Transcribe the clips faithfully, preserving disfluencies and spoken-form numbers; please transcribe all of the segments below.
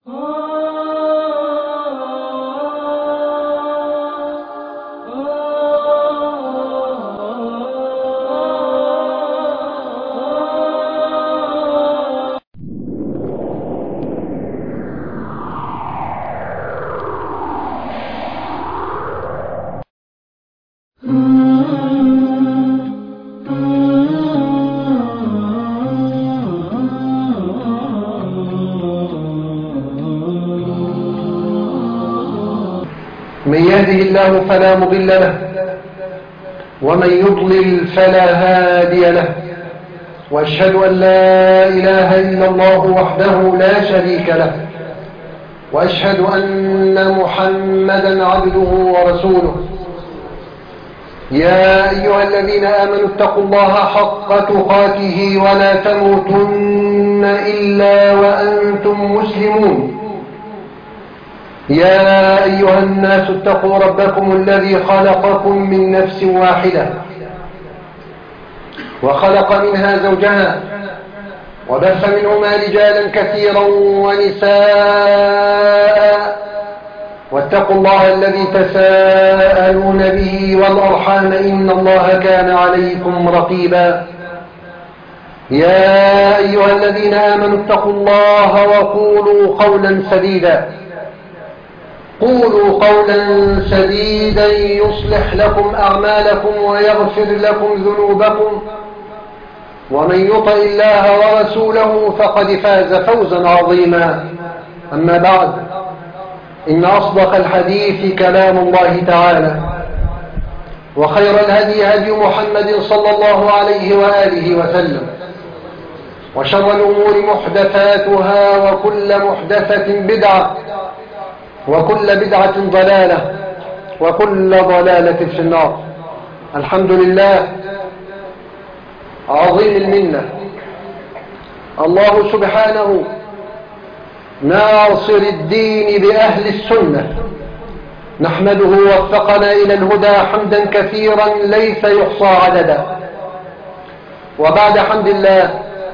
من يهده الله فلا مضل له ومن يضلل فلا هادي له، وأشهد أن لا إله إلا الله وحده لا شريك له، وأشهد أن محمدا عبده ورسوله. يا أيها الذين آمنوا اتقوا الله حق تقاته ولا تموتن إلا وأنتم مسلمون. يا أيها الناس اتقوا ربكم الذي خلقكم من نفس واحدة وخلق منها زوجها وبث منهما رجالا كثيرا ونساء، واتقوا الله الذي تساءلون به والأرحام إن الله كان عليكم رقيبا. يا أيها الذين آمنوا اتقوا الله وقولوا قولا سديدا قولوا قولا سديدا يصلح لكم أعمالكم ويغفر لكم ذنوبكم، ومن يطع الله ورسوله فقد فاز فوزا عظيما. أما بعد، إن أصدق الحديث كلام الله تعالى، وخير الهدي هدي محمد صلى الله عليه وآله وسلم، وشر الأمور محدثاتها، وكل محدثة بدعة، وكل بدعة ضلالة، وكل ضلالة في النار. الحمد لله عظيم المنة، الله سبحانه ناصر الدين بأهل السنة، نحمده وفقنا إلى الهدى حمدا كثيرا ليس يحصى عددا. وبعد حمد الله،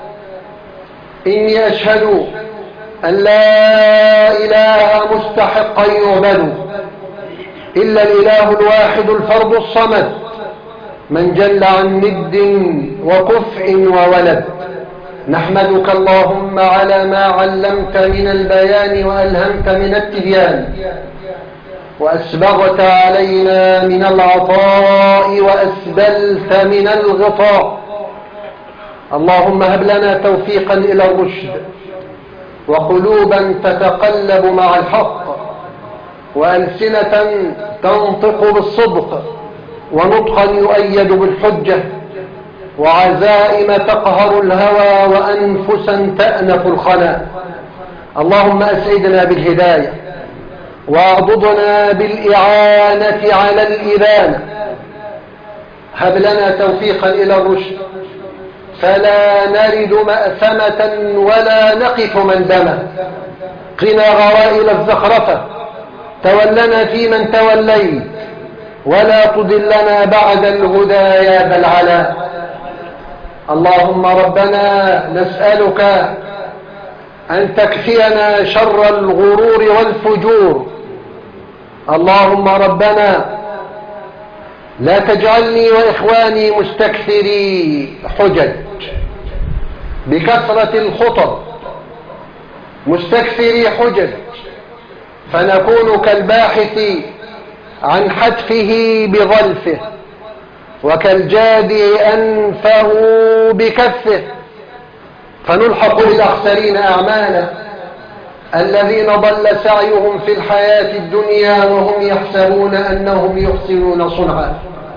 إني أشهد أن لا إله مستحقا يعبد إلا الإله الواحد الفرد الصمد، من جل عن ند وكفء وولد. نحمدك اللهم على ما علمت من البيان وألهمت من التبيان، وأسبغت علينا من العطاء وأسبلت من الغطاء. اللهم هب لنا توفيقا إلى الرشد، وقلوبا تتقلب مع الحق، وألسنة تنطق بالصدق، ونطقا يؤيد بالحجة، وعزائم تقهر الهوى، وأنفسا تأنف الخنا. اللهم أسعدنا بالهداية، واعضدنا بالإعانة على الإبانة. هب لنا توفيقا إلى الرشد، فلا نرد مأثمة ولا نقف مندمة. قنا غوائل الزخرفة، تولنا في من توليت، ولا تضلنا بعد الهدى يا ذا العلا. اللهم ربنا نسألك أن تكفينا شر الغرور والفجور. اللهم ربنا لا تجعلني وإخواني مستكثري حجج بكثرة الخطب، مستكثري حجج، فنكون كالباحث عن حتفه بظلفه، وكالجادي أنفه بكفه، فنلحق بالأخسرين أعمالا، الذين ضل سعيهم في الحياة الدنيا وهم يحسبون أنهم يحسنون صنعا.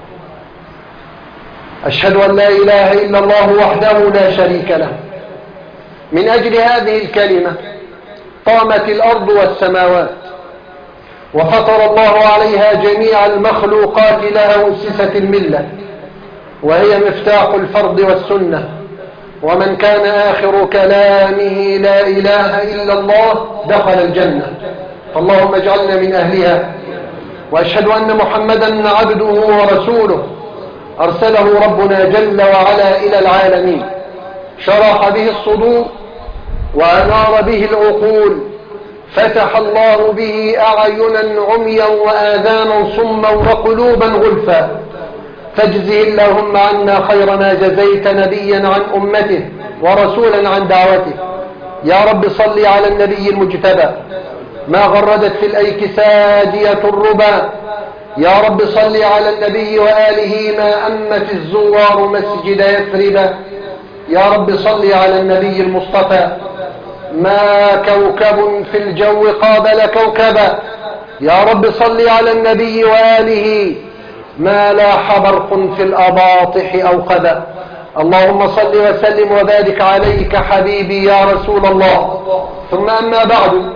أشهد أن لا إله إلا الله وحده لا شريك له. من أجل هذه الكلمة قامت الأرض والسماوات، وفطر الله عليها جميع المخلوقات، لها أسست الملة، وهي مفتاح الفرض والسنة. ومن كان آخر كلامه لا إله إلا الله دخل الجنة، فاللهم اجعلنا من أهلها. وأشهد أن محمدا عبده ورسوله، أرسله ربنا جل وعلا إلى العالمين، شرح به الصدور وأنار به العقول، فتح الله به أعينا عميا وآذانا صما وقلوبا غلفا، فاجزه اللهم عنا خير ما جزيت نبيا عن أمته ورسولا عن دعوته. يا رب صل على النبي المجتبى ما غردت في الأيك ساجية الربا. يا رب صل على النبي وآله ما أمت الزوار مسجد يثرب. يا رب صل على النبي المصطفى ما كوكب في الجو قابل كوكبا. يا رب صل على النبي وآله ما لاح برق في الأباطح أوقبا. اللهم صل وسلم وبارك عليك حبيبي يا رسول الله. ثم أما بعد،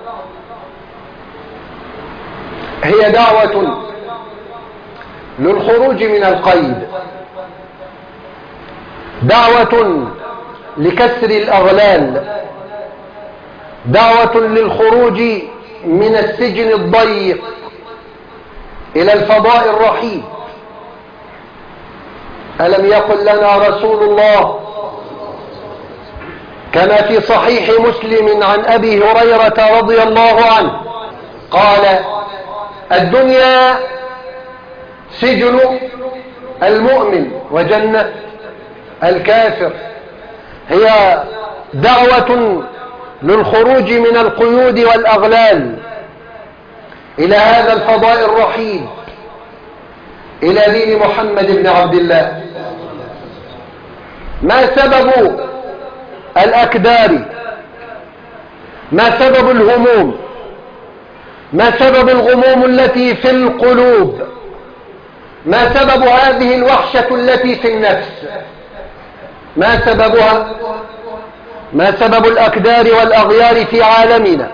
هي دعوة للخروج من القيد، دعوة لكسر الأغلال، دعوة للخروج من السجن الضيق إلى الفضاء الرحيب. ألم يقل لنا رسول الله كما في صحيح مسلم عن أبي هريرة رضي الله عنه قال: الدنيا سجن المؤمن وجنة الكافر. هي دعوة للخروج من القيود والأغلال إلى هذا الفضاء الرحيم، إلى دين محمد بن عبد الله. ما سبب الأكدار؟ ما سبب الهموم؟ ما سبب الغموم التي في القلوب؟ ما سبب هذه الوحشة التي في النفس؟ ما سببها؟ ما سبب الأكدار والأغيار في عالمنا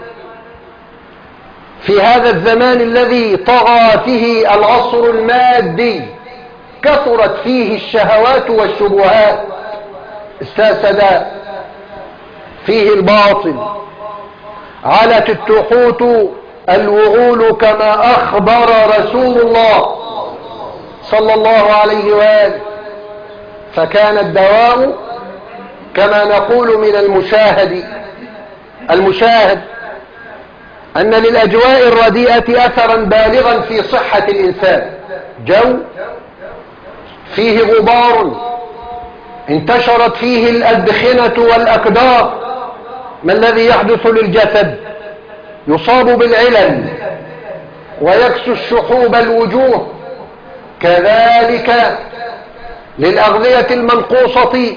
في هذا الزمان الذي طغى فيه العصر المادي، كثرت فيه الشهوات والشبهات، استأسد فيه الباطل، علت التحوت الوغول كما أخبر رسول الله صلى الله عليه وآله. فكان الدواء كما نقول من المشاهد المشاهد أن للأجواء الرديئة أثرا بالغا في صحة الإنسان. جو فيه غبار، انتشرت فيه الأدخنة والأكدار. ما الذي يحدث للجسد؟ يصاب بالعلل ويكسو الشحوب الوجوه. كذلك للأغذية المنقوصة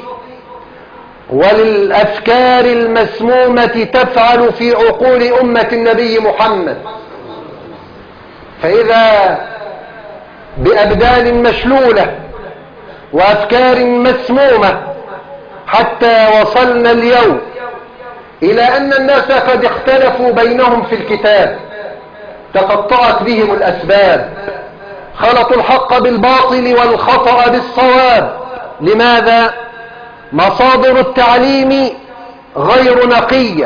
وللأفكار المسمومة تفعل في عقول أمة النبي محمد. فإذا بأبدان مشلولة وأفكار مسمومة، حتى وصلنا اليوم إلى أن الناس قد اختلفوا بينهم في الكتاب، تقطعت بهم الأسباب، خلطوا الحق بالباطل والخطأ بالصواب. لماذا؟ مصادر التعليم غير نقية،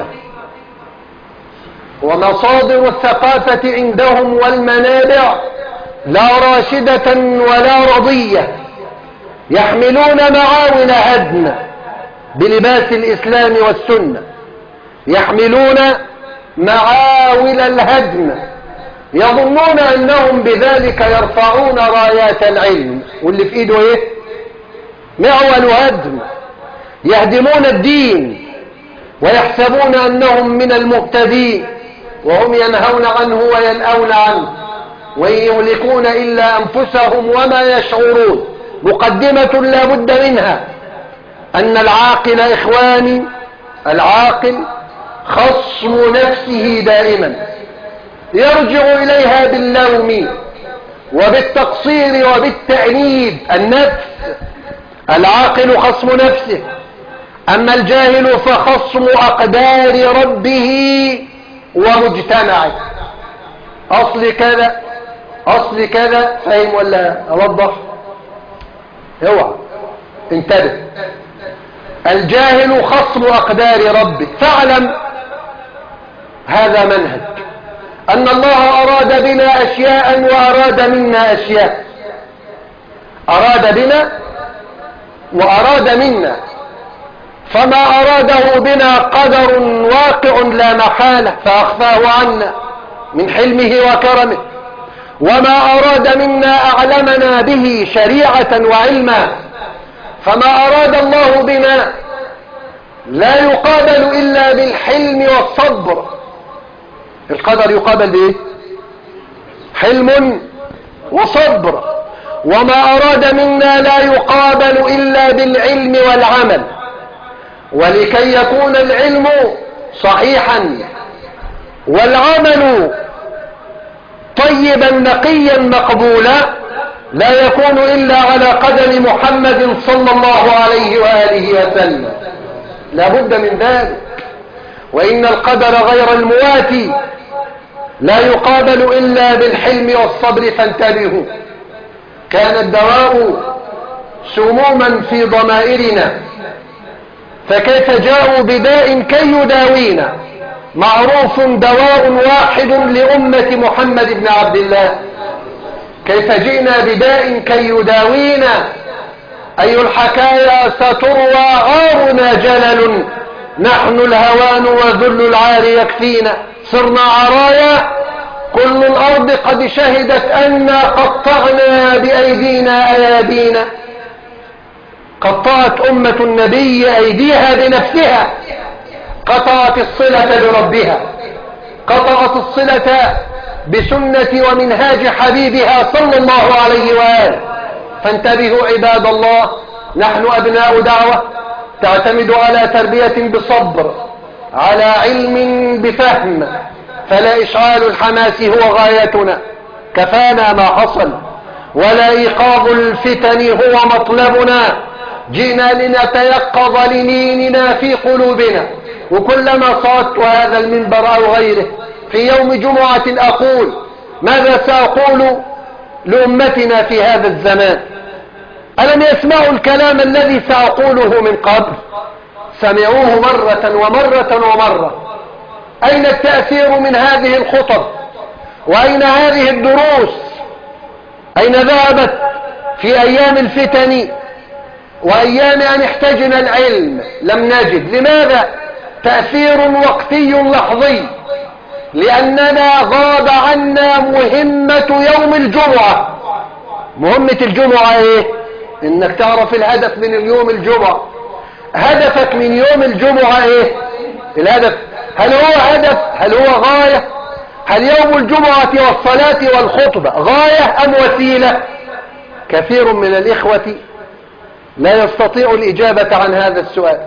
ومصادر الثقافة عندهم والمنابع لا راشدة ولا رضية. يحملون معاول هدم بلباس الإسلام والسنة، يحملون معاول الهدم، يظنون أنهم بذلك يرفعون رايات العلم، واللي في إيده إيه؟ معول هدم. يهدمون الدين ويحسبون أنهم من المهتدين، وهم ينهون عنه وينأون عنه، وإن يهلكون إلا أنفسهم وما يشعرون. مقدمة لا بد منها أن العاقل إخواني، العاقل خصم نفسه دائما، يرجع إليها باللوم وبالتقصير وبالتأنيب. النفس، العاقل خصم نفسه، أما الجاهل فخصم أقدار ربه ومجتمعه. أصل كذا أصل كذا، فاهم ولا أوضح؟ اوعى انتبه. الجاهل خصم أقدار ربه. فاعلم هذا منهج أن الله أراد بنا أشياء وأراد منا أشياء، أراد بنا وأراد منا. فما أراده بنا قدر واقع لا محالة فأخفاه عنا من حلمه وكرمه، وما أراد منا أعلمنا به شريعة وعلما. فما أراد الله بنا لا يقابل إلا بالحلم والصبر. القدر يقابل بإيه؟ حلم وصبر. وما أراد منا لا يقابل إلا بالعلم والعمل. ولكي يكون العلم صحيحا والعمل طيبا نقيا مقبولا لا يكون إلا على قدم محمد صلى الله عليه وآله وسلم، لا بد من ذلك. وإن القدر غير المواتي لا يقابل إلا بالحلم والصبر، فانتبهوا. كان الدواء سموما في ضمائرنا، فكيف جاءوا بداء كي يداوينا؟ معروف دواء واحد لأمة محمد بن عبد الله، كيف جئنا بداء كي يداوينا؟ أي الحكايا ستروى عارنا جلل، نحن الهوان وذل العار يكفينا، صرنا عرايا كل الأرض قد شهدت أنا قطعنا بأيدينا أيادينا. قطعت أمة النبي أيديها بنفسها، قطعت الصلة بربها، قطعت الصلة بسنة ومنهاج حبيبها صلى الله عليه وآله. فانتبهوا عباد الله، نحن أبناء دعوة تعتمد على تربية بصبر، على علم بفهم، فلا إشعال الحماس هو غايتنا، كفانا ما حصل، ولا إيقاظ الفتن هو مطلبنا. جئنا لنتيقظ لنيننا في قلوبنا. وكلما صعدت هذا المنبر أو غيره في يوم جمعة أقول ماذا سأقول لأمتنا في هذا الزمان؟ ألم يسمعوا الكلام الذي سأقوله من قبل؟ سمعوه مرة ومرة ومرة. أين التأثير من هذه الخطب؟ وأين هذه الدروس؟ أين ذهبت في أيام الفتن وأيام أن احتجنا العلم؟ لم نجد. لماذا؟ تأثير وقتي لحظي، لأننا غاب عنا مهمة يوم الجمعة. مهمة الجمعة ايه؟ انك تعرف الهدف من اليوم الجمعة. هدفك من يوم الجمعة ايه؟ الهدف هل هو هدف؟ هل هو غاية؟ هل يوم الجمعة والصلاة والخطبة غاية أم وسيلة؟ كثير من الإخوة لا يستطيع الإجابة عن هذا السؤال.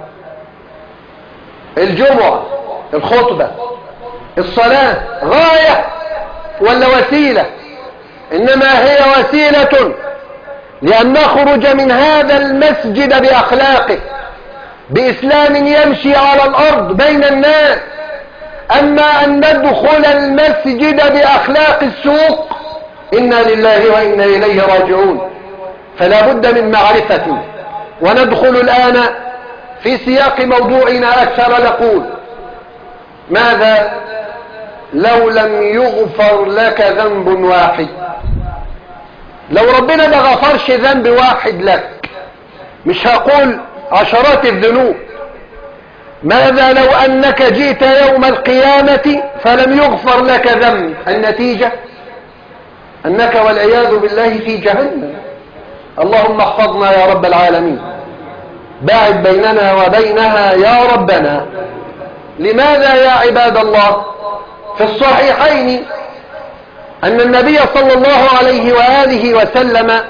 الجمعة، الخطبة، الصلاة غاية ولا وسيلة؟ إنما هي وسيلة لأن نخرج من هذا المسجد بأخلاقه، بإسلام يمشي على الأرض بين الناس. أما أن ندخل المسجد بأخلاق السوق، إنا لله وإنا إليه راجعون. فلا بد من معرفة. وندخل الآن في سياق موضوعنا أكثر. نقول ماذا لو لم يغفر لك ذنب واحد؟ لو ربنا ما غفرش ذنب واحد لك، مش هقول عشرات الذنوب، ماذا لو أنك جئت يوم القيامة فلم يغفر لك ذنب؟ النتيجة أنك والعياذ بالله في جهنم. اللهم احفظنا يا رب العالمين، باعد بيننا وبينها يا ربنا. لماذا يا عباد الله؟ في الصحيحين أن النبي صلى الله عليه وآله وسلم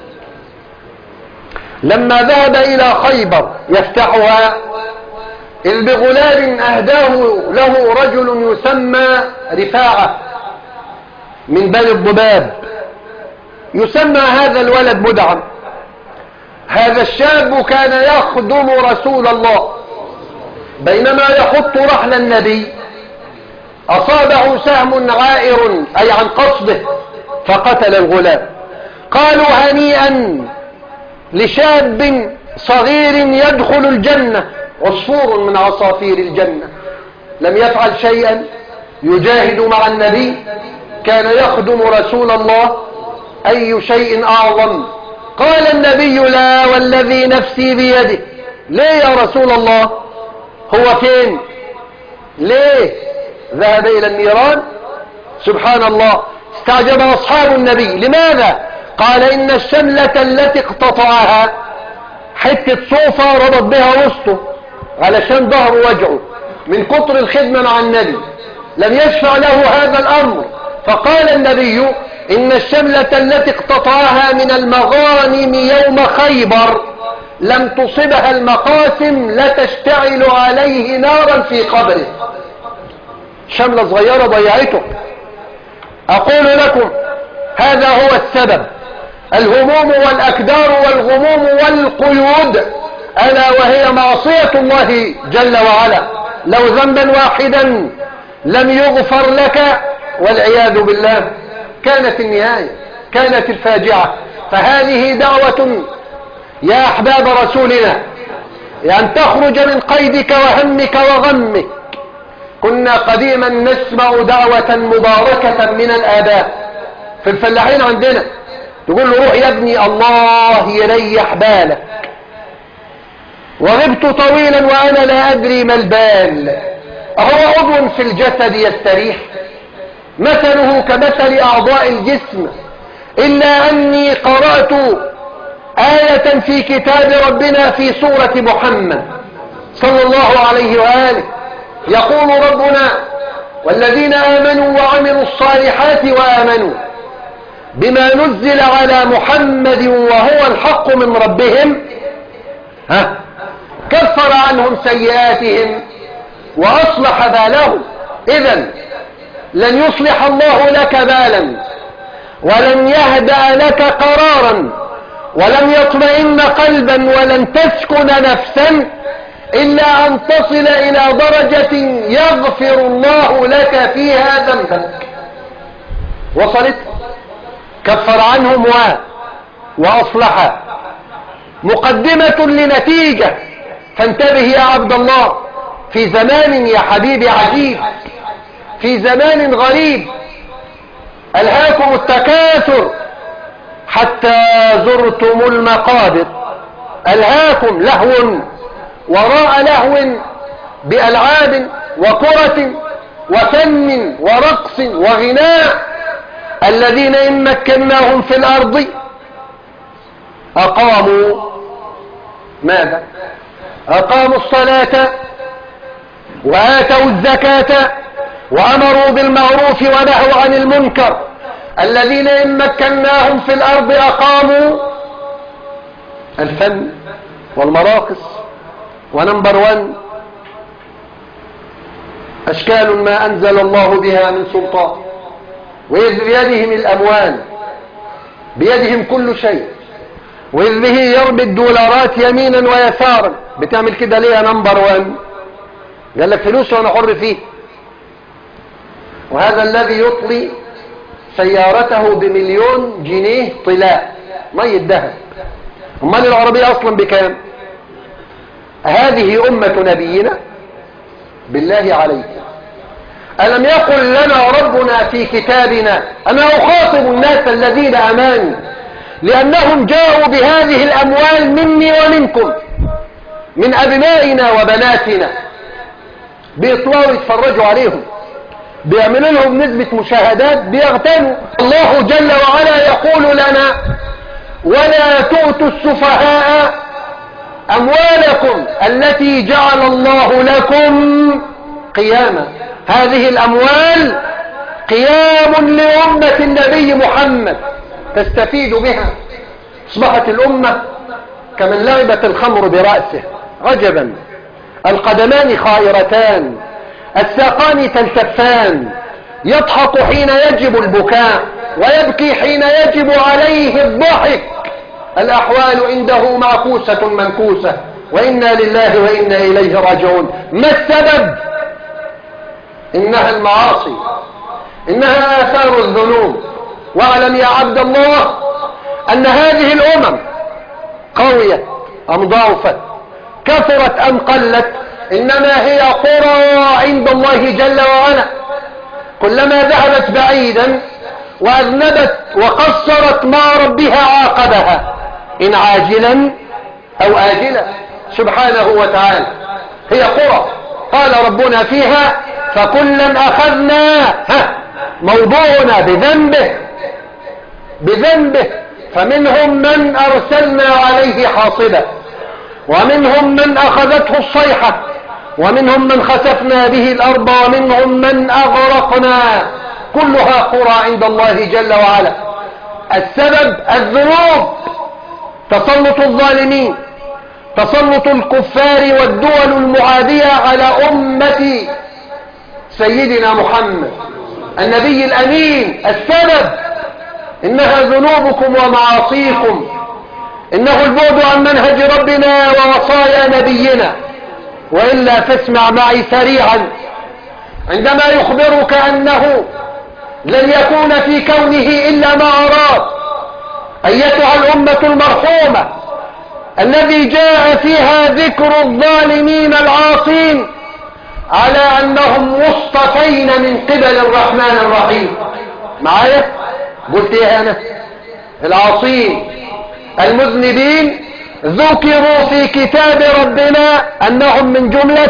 لما ذهب إلى خيبر يفتحها، إذ بغلام أهداه له رجل يسمى رفاعة من بني الضباب. يسمى هذا الولد مدعم. هذا الشاب كان يخدم رسول الله، بينما يخط رحل النبي أصابه سهم عائر أي عن قصده فقتل الغلام. قالوا هنيئا لشاب صغير يدخل الجنة، عصفور من عصافير الجنة، لم يفعل شيئا، يجاهد مع النبي، كان يخدم رسول الله. أي شيء أعظم؟ قال النبي لا والذي نفسي بيده ليه يا رسول الله؟ هو فين؟ ليه ذهب إلى النيران؟ سبحان الله. استعجب أصحاب النبي. لماذا؟ قال إن الشملة التي اقتطعها حتة صوفة ربط بها وسطه علشان ظهره وجعه من كتر الخدمة مع النبي، لم يشفع له هذا الأمر. فقال النبي إن الشملة التي اقتطعها من المغانم يوم خيبر لم تصبها المقاسم لتشتعل عليه نارا في قبره. شملة صغيرة ضيعته. أقول لكم هذا هو السبب. الهموم والأكدار والغموم والقيود ألا وهي معصية الله جل وعلا. لو ذنبا واحدا لم يغفر لك والعياذ بالله كانت النهاية، كانت الفاجعة. فهذه دعوة يا أحباب رسولنا أن تخرج من قيدك وهمك وغمك. كنا قديما نسمع دعوة مباركة من الآباء في الفلاحين عندنا، تقول له روح يا ابني الله يريح بالك. وغبت طويلا وأنا لا أدري ما البال. أهو عضو في الجسد يستريح؟ مثله كمثل أعضاء الجسم، إلا أني قرأت آية في كتاب ربنا في سورة محمد صلى الله عليه وآله، يقول ربنا والذين آمنوا وعملوا الصالحات وآمنوا بما نزل على محمد وهو الحق من ربهم ها كفر عنهم سيئاتهم وأصلح بالهم. إذن لن يصلح الله لك بالا ولن يهدأ لك قرارا ولن يطمئن قلبا ولن تسكن نفسا إلا أن تصل إلى درجة يغفر الله لك فيها ذنبك. وصلت؟ كفر عنهم و... وأصلح. مقدمة لنتيجة. فانتبه يا عبد الله، في زمان يا حبيبي عجيب، في زمان غريب ألهاكم التكاثر حتى زرتم المقابر. ألهاكم لهو وراء لهو بألعاب وكرة وفن ورقص وغناء. الذين إن مكناهم في الأرض أقاموا ماذا؟ أقاموا الصلاة وآتوا الزكاة وأمروا بالمعروف ونهوا عن المنكر. الذين إن مكناهم في الأرض أقاموا الفن والمراقص. ونمبر وان أشكال ما أنزل الله بها من سلطان، وإذ بيدهم الأموال، بيدهم كل شيء، وإذ به يربي الدولارات يمينا ويسارا. بتعمل كده ليه يا نمبر وان؟ قال لك فلوس وأنا حر فيه. وهذا الذي يطلي سيارته بمليون جنيه طلاء مية ذهب. امال العربية أصلا بكام؟ هذه أمة نبينا بالله عليك. ألم يقل لنا ربنا في كتابنا؟ أنا أخاطب الناس الذين أمانوا لأنهم جاءوا بهذه الأموال مني ومنكم، من أبنائنا وبناتنا، بيطلعوا يتفرجوا عليهم، بيعملوا لهم نسبة مشاهدات، بيغتنوا. الله جل وعلا يقول لنا ولا تؤتوا السفهاء أموالكم التي جعل الله لكم قياما. هذه الأموال قيام لأمة النبي محمد تستفيد بها. أصبحت الأمة كمن لعبت الخمر برأسه. عجبا، القدمان خائرتان، الساقان تلتفان، يضحك حين يجب البكاء ويبكي حين يجب عليه الضحك. الأحوال عنده معكوسة منكوسة، وإنا لله وإنا إليه راجعون. ما السبب؟ إنها المعاصي، إنها آثار الذنوب. واعلم يا عبد الله أن هذه الأمم قويت أم ضعفت، كثرت أم قلت، إنما هي قرى عند الله جل وعلا. كلما ذهبت بعيدا وأذنبت وقصرت مع ربها عاقبها إن عاجلا أو آجلا. سبحانه وتعالى. هي قرى قال ربنا فيها فكلا أخذنا ها موضوعنا بذنبه بذنبه فمنهم من أرسلنا عليه حاصبا ومنهم من أخذته الصيحة ومنهم من خسفنا به الأرض ومنهم من أغرقنا. كلها قرى عند الله جل وعلا. السبب الذنوب، تسلط الظالمين، تسلط الكفار والدول المعادية على أمة سيدنا محمد النبي الأمين. السبب إنها ذنوبكم ومعاصيكم، إنه البعد عن منهج ربنا ووصايا نبينا. وإلا فاسمع معي سريعا عندما يخبرك أنه لن يكون في كونه إلا ما أراد. أيتها الأمة المرحومة الذي جاء فيها ذكر الظالمين العاصين على أنهم مصطفين من قبل الرحمن الرحيم. معايا؟ قلت ايه أنا؟ العاصين المذنبين ذكروا في كتاب ربنا أنهم من جملة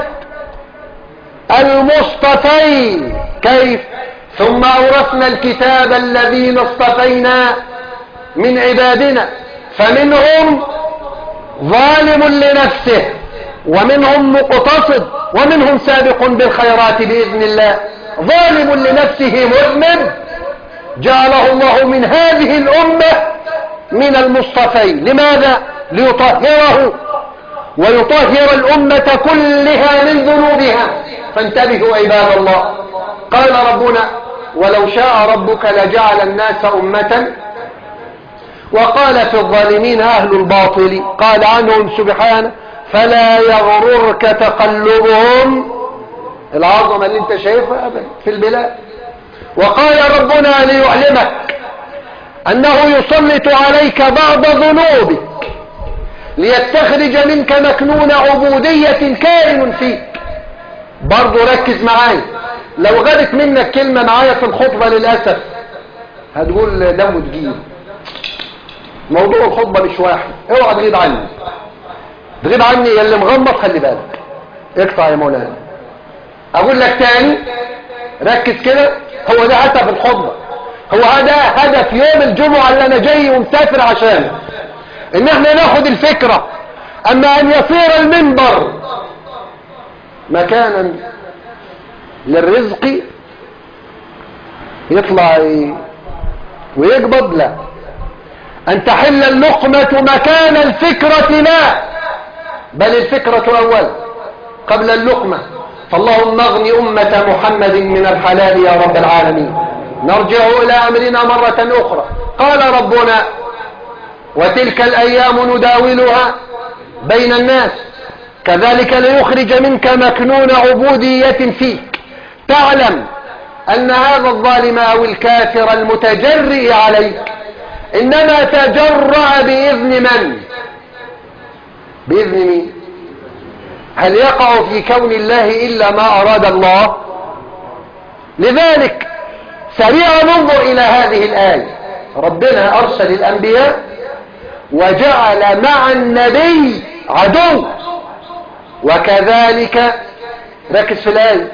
المصطفين. كيف؟ ثم أورثنا الكتاب الذين اصطفينا من عبادنا فمنهم ظالم لنفسه ومنهم مقتصد ومنهم سابق بالخيرات بإذن الله. ظالم لنفسه مذنب جعله الله من هذه الأمة من المصطفين. لماذا؟ ليطهره ويطهر الأمة كلها من ذنوبها. فانتبهوا عباد الله. قال ربنا ولو شاء ربك لجعل الناس أمة. وقال في الظالمين أهل الباطل قال عنهم سبحانه فلا يغررك تقلبهم، العظمة اللي انت شايفها أبدا في البلاد. وقال ربنا ليعلمك أنه يسلط عليك بعض ذنوبك ليستخرج منك مكنون عبودية كائن فيك. برضو ركز معايا، لو غدت منك كلمة معايا في الخطبة للأسف هتقول دم تجيب. موضوع الخطبة مش واحد، اوعى تغيب عني تغيب عني يا اللي مغمض خلي بالك اقطع يا مولانا. اقول لك تاني ركز كده، هو ده هدف الخطبة، هو هذا هدف يوم الجمعة اللي انا جاي ومسافر عشانه، ان احنا ناخد الفكرة. اما ان يصير المنبر مكانا للرزق يطلع ويقبض، لا، أن تحل اللقمة مكان الفكرة، لا، بل الفكرة أول قبل اللقمة. فاللهم اغن أمة محمد من الحلال يا رب العالمين. نرجع إلى أمرنا مرة أخرى. قال ربنا وتلك الأيام نداولها بين الناس كذلك ليخرج منك مكنون عبودية فيك. تعلم أن هذا الظالم أو الكافر المتجرئ عليك إنما تجرأ بإذن من؟ بإذن مين؟ هل يقع في كون الله إلا ما أراد الله؟ لذلك سريعا ننظر إلى هذه الآية. ربنا أرسل الأنبياء وجعل مع النبي عدو، وكذلك ركز في الآية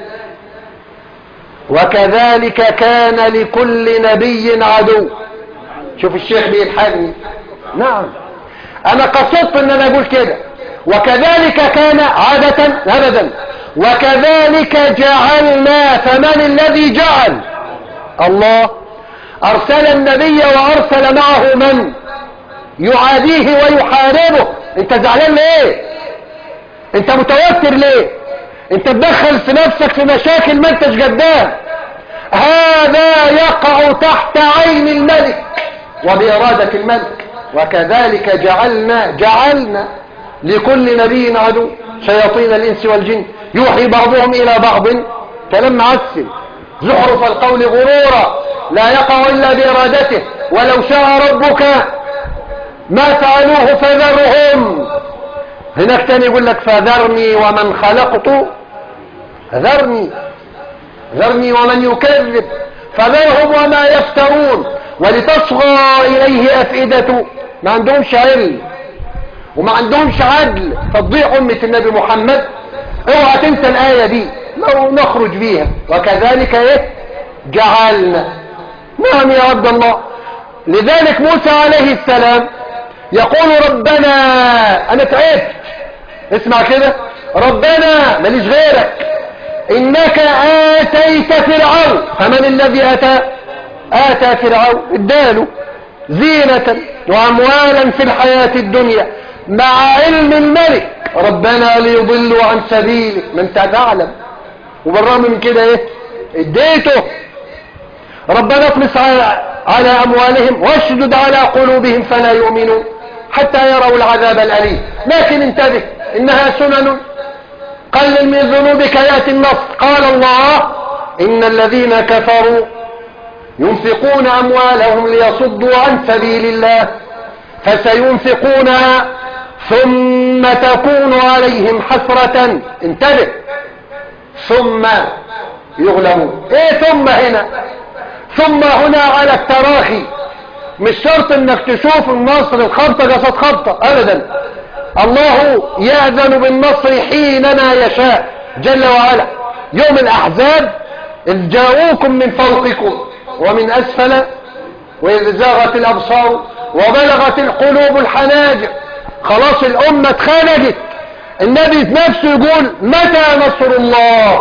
وكذلك كان لكل نبي عدو. شوف الشيخ بيلحقني، نعم انا قصدت ان انا اقول كده وكذلك كان عادة ابدا. وكذلك جعلنا، فمن الذي جعل؟ الله. ارسل النبي وارسل معه من يعاديه ويحاربه. انت زعلان ليه؟ انت متوتر ليه؟ انت تدخل في نفسك في مشاكل ما انتش قدام. هذا يقع تحت عين الملك وبإرادة الملك. وكذلك جعلنا جعلنا لكل نبي عدو شياطين الإنس والجن يوحي بعضهم إلى بعض كلام معسل زخرف القول غرورا لا يقع إلا بإرادته ولو شاء ربك ما فعلوه فذرهم. هناك تاني يقول لك فذرني ومن خلقت ذرني ذرني ومن يكذب فذرهم وما يفترون ولتصغى إليه أفئدة ما عندهمش علم وما عندهمش عدل فتضيع أمة النبي محمد. اوعى تنسى الآية دي لو نخرج بيها. وكذلك ايه جعلنا. نعم يا عبد الله. لذلك موسى عليه السلام يقول ربنا انا تعبت، اسمع كده، ربنا ماليش غيرك، انك اتيت فرعون. فمن الذي اتى اتى فرعون؟ اداله زينة واموالا في الحياة الدنيا مع علم الملك ربنا ليضلوا عن سبيلك، ما انت تعلم. وبالرغم من كده ايه اديته. ربنا اطمس على اموالهم واشدد على قلوبهم فلا يؤمنون حتى يروا العذاب الاليم. لكن انتبه انها سنن، قلل من ذنوبك ياتي النصر. قال الله ان الذين كفروا ينفقون اموالهم ليصدوا عن سبيل الله فسينفقونها ثم تكون عليهم حسرة. انتبه، ثم يغلبون. ايه ثم هنا؟ ثم هنا على التراخي، مش شرط انك تشوف النصر الخبطة قصد خبطة ابدا. الله يأذن بالنصر حينما يشاء جل وعلا. يوم الاحزاب اذ جاءوكم من فوقكم ومن اسفل واذ زاغت الابصار وبلغت القلوب الحناجر. خلاص الامة اتخانجت. النبي نفسه يقول متى نصر الله؟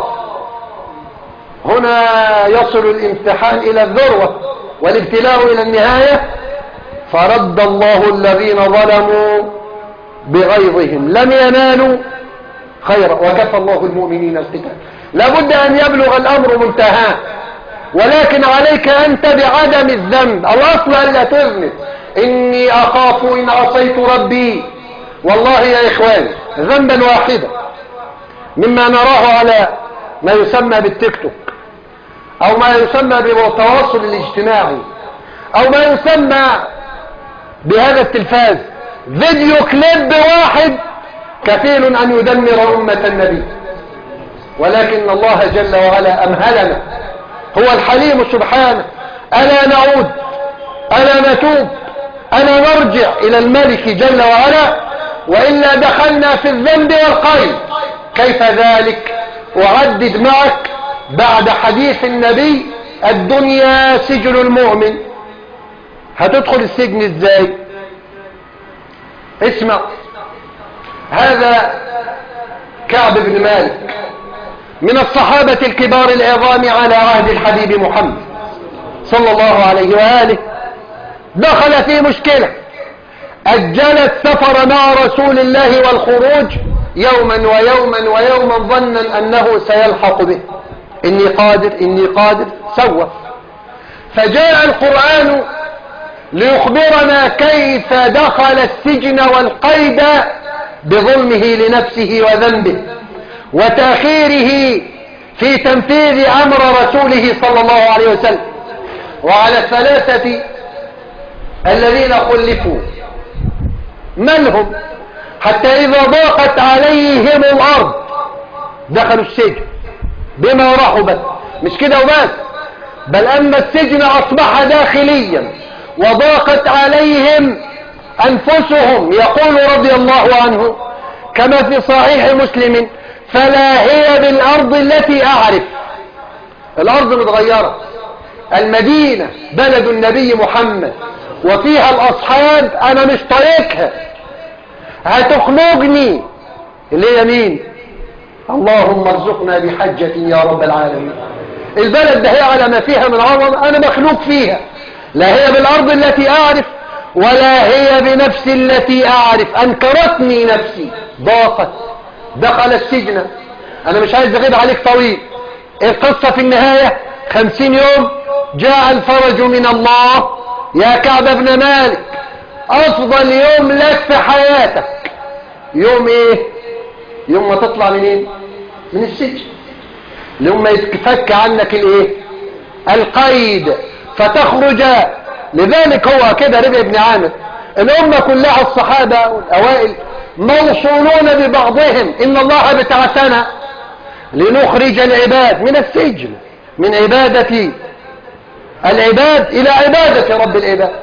هنا يصل الامتحان الى الذروة والابتلاء الى النهاية. فرد الله الذين ظلموا بغيظهم لم ينالوا خيرا وكفى الله المؤمنين القتال. لابد ان يبلغ الامر منتهاه، ولكن عليك انت بعدم الذنب. الاصل الا تذنب. اني اخاف ان عصيت ربي، والله يا اخواني، ذنبا واحدا مما نراه على ما يسمى بالتيك توك او ما يسمى بالتواصل الاجتماعي او ما يسمى بهذا التلفاز، فيديو كليب واحد كفيل ان يدمر امة النبي. ولكن الله جل وعلا امهلنا، هو الحليم سبحانه. الا نعود، الا نتوب، الا نرجع الى الملك جل وعلا، وإلا دخلنا في الذنب والقيد. كيف ذلك؟ أعدد معك بعد حديث النبي الدنيا سجن المؤمن. هتدخل السجن ازاي؟ اسمع، هذا كعب بن مالك من الصحابة الكبار العظام على عهد الحبيب محمد صلى الله عليه وآله. دخل في مشكلة، أجل السفر مع رسول الله والخروج يوما ويوما ويوما ظنا أنه سيلحق به. إني قادر إني قادر سوى. فجاء القرآن ليخبرنا كيف دخل السجن والقيد بظلمه لنفسه وذنبه وتأخيره في تنفيذ أمر رسوله صلى الله عليه وسلم. وعلى الثلاثة الذين خلفوا مالهم حتى إذا ضاقت عليهم الأرض دخلوا السجن بما رحبت. مش كده وبس، بل أن السجن أصبح داخليا وضاقت عليهم أنفسهم. يقول رضي الله عنه كما في صحيح مسلم: فلا هي بالأرض التي أعرف. الأرض متغيرة، المدينة بلد النبي محمد وفيها الأصحاب، أنا مش طريقها، هتخنقني اللي هي مين؟ اللهم ارزقنا بحجة يا رب العالمين. البلد ده هي على ما فيها من عظم، أنا مخلوق فيها. لا هي بالأرض التي أعرف ولا هي بنفسي التي أعرف. أنكرتني نفسي، ضاقت، دخل السجن. أنا مش عايز أغيب عليك طويل. القصة في النهاية خمسين يوم جاء الفرج من الله. يا كعب بن مالك، أفضل يوم لك في حياتك يوم إيه؟ يوم ما تطلع منين؟ من السجن. يوم ما يتفك عنك الإيه؟ القيد فتخرج. لذلك هو كده ربع بن عامر، الأمة كلها الصحابة والأوائل موصولون ببعضهم. إن الله ابتعثنا لنخرج العباد من السجن، من عبادة العباد إلى عبادة رب العباد.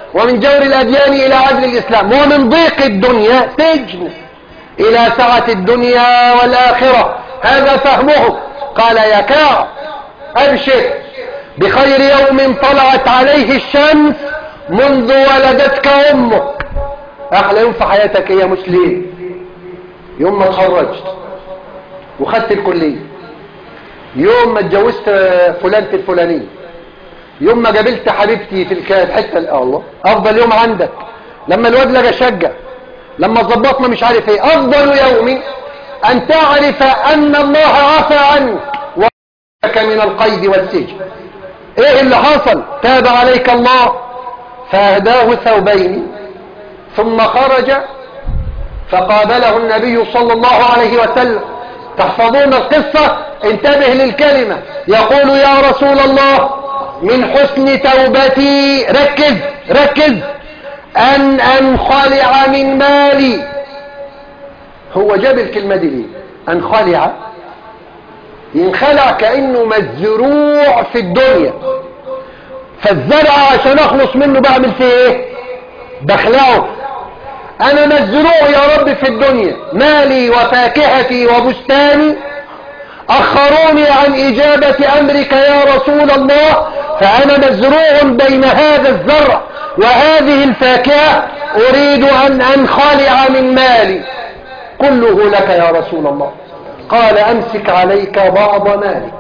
ومن جور الأديان إلى عدل الإسلام، ومن ضيق الدنيا سجن إلى سعة الدنيا والآخرة. هذا فهمه. قال يا كعب أبشر بخير يوم طلعت عليه الشمس منذ ولدتك أمك. أحلى يوم في حياتك يا مسلم يوم ما تخرجت وخدت الكلية، يوم ما اتجوزت فلانة الفلانية، يوم ما قابلت حبيبتي في الكاد حتى الله. أفضل يوم عندك لما الواد لقى شقة، لما ظبطنا مش عارف ايه. أفضل يوم أن تعرف أن الله عفى عنك وك من القيد والسجن. ايه اللي حصل؟ تاب عليك الله فأهداه ثوبين، ثم خرج فقابله النبي صلى الله عليه وسلم. تحفظون القصة؟ انتبه للكلمة. يقول يا رسول الله من حسن توبتي، ركز ركز، أن أنخلع من مالي. هو جاب الكلمة دي ليه؟ أنخلع، ينخلع كأنه مزروع في الدنيا، فالزرع عشان أخلص منه بعمل فيه ايه؟ بخلعه. أنا مزروع يا رب في الدنيا، مالي وفاكهتي وبستاني أخروني عن إجابة أمرك يا رسول الله، فأنا مزروع بين هذا الزرع وهذه الفاكهة، أريد أن أنخلع من مالي كله لك يا رسول الله. قال أمسك عليك بعض مالك.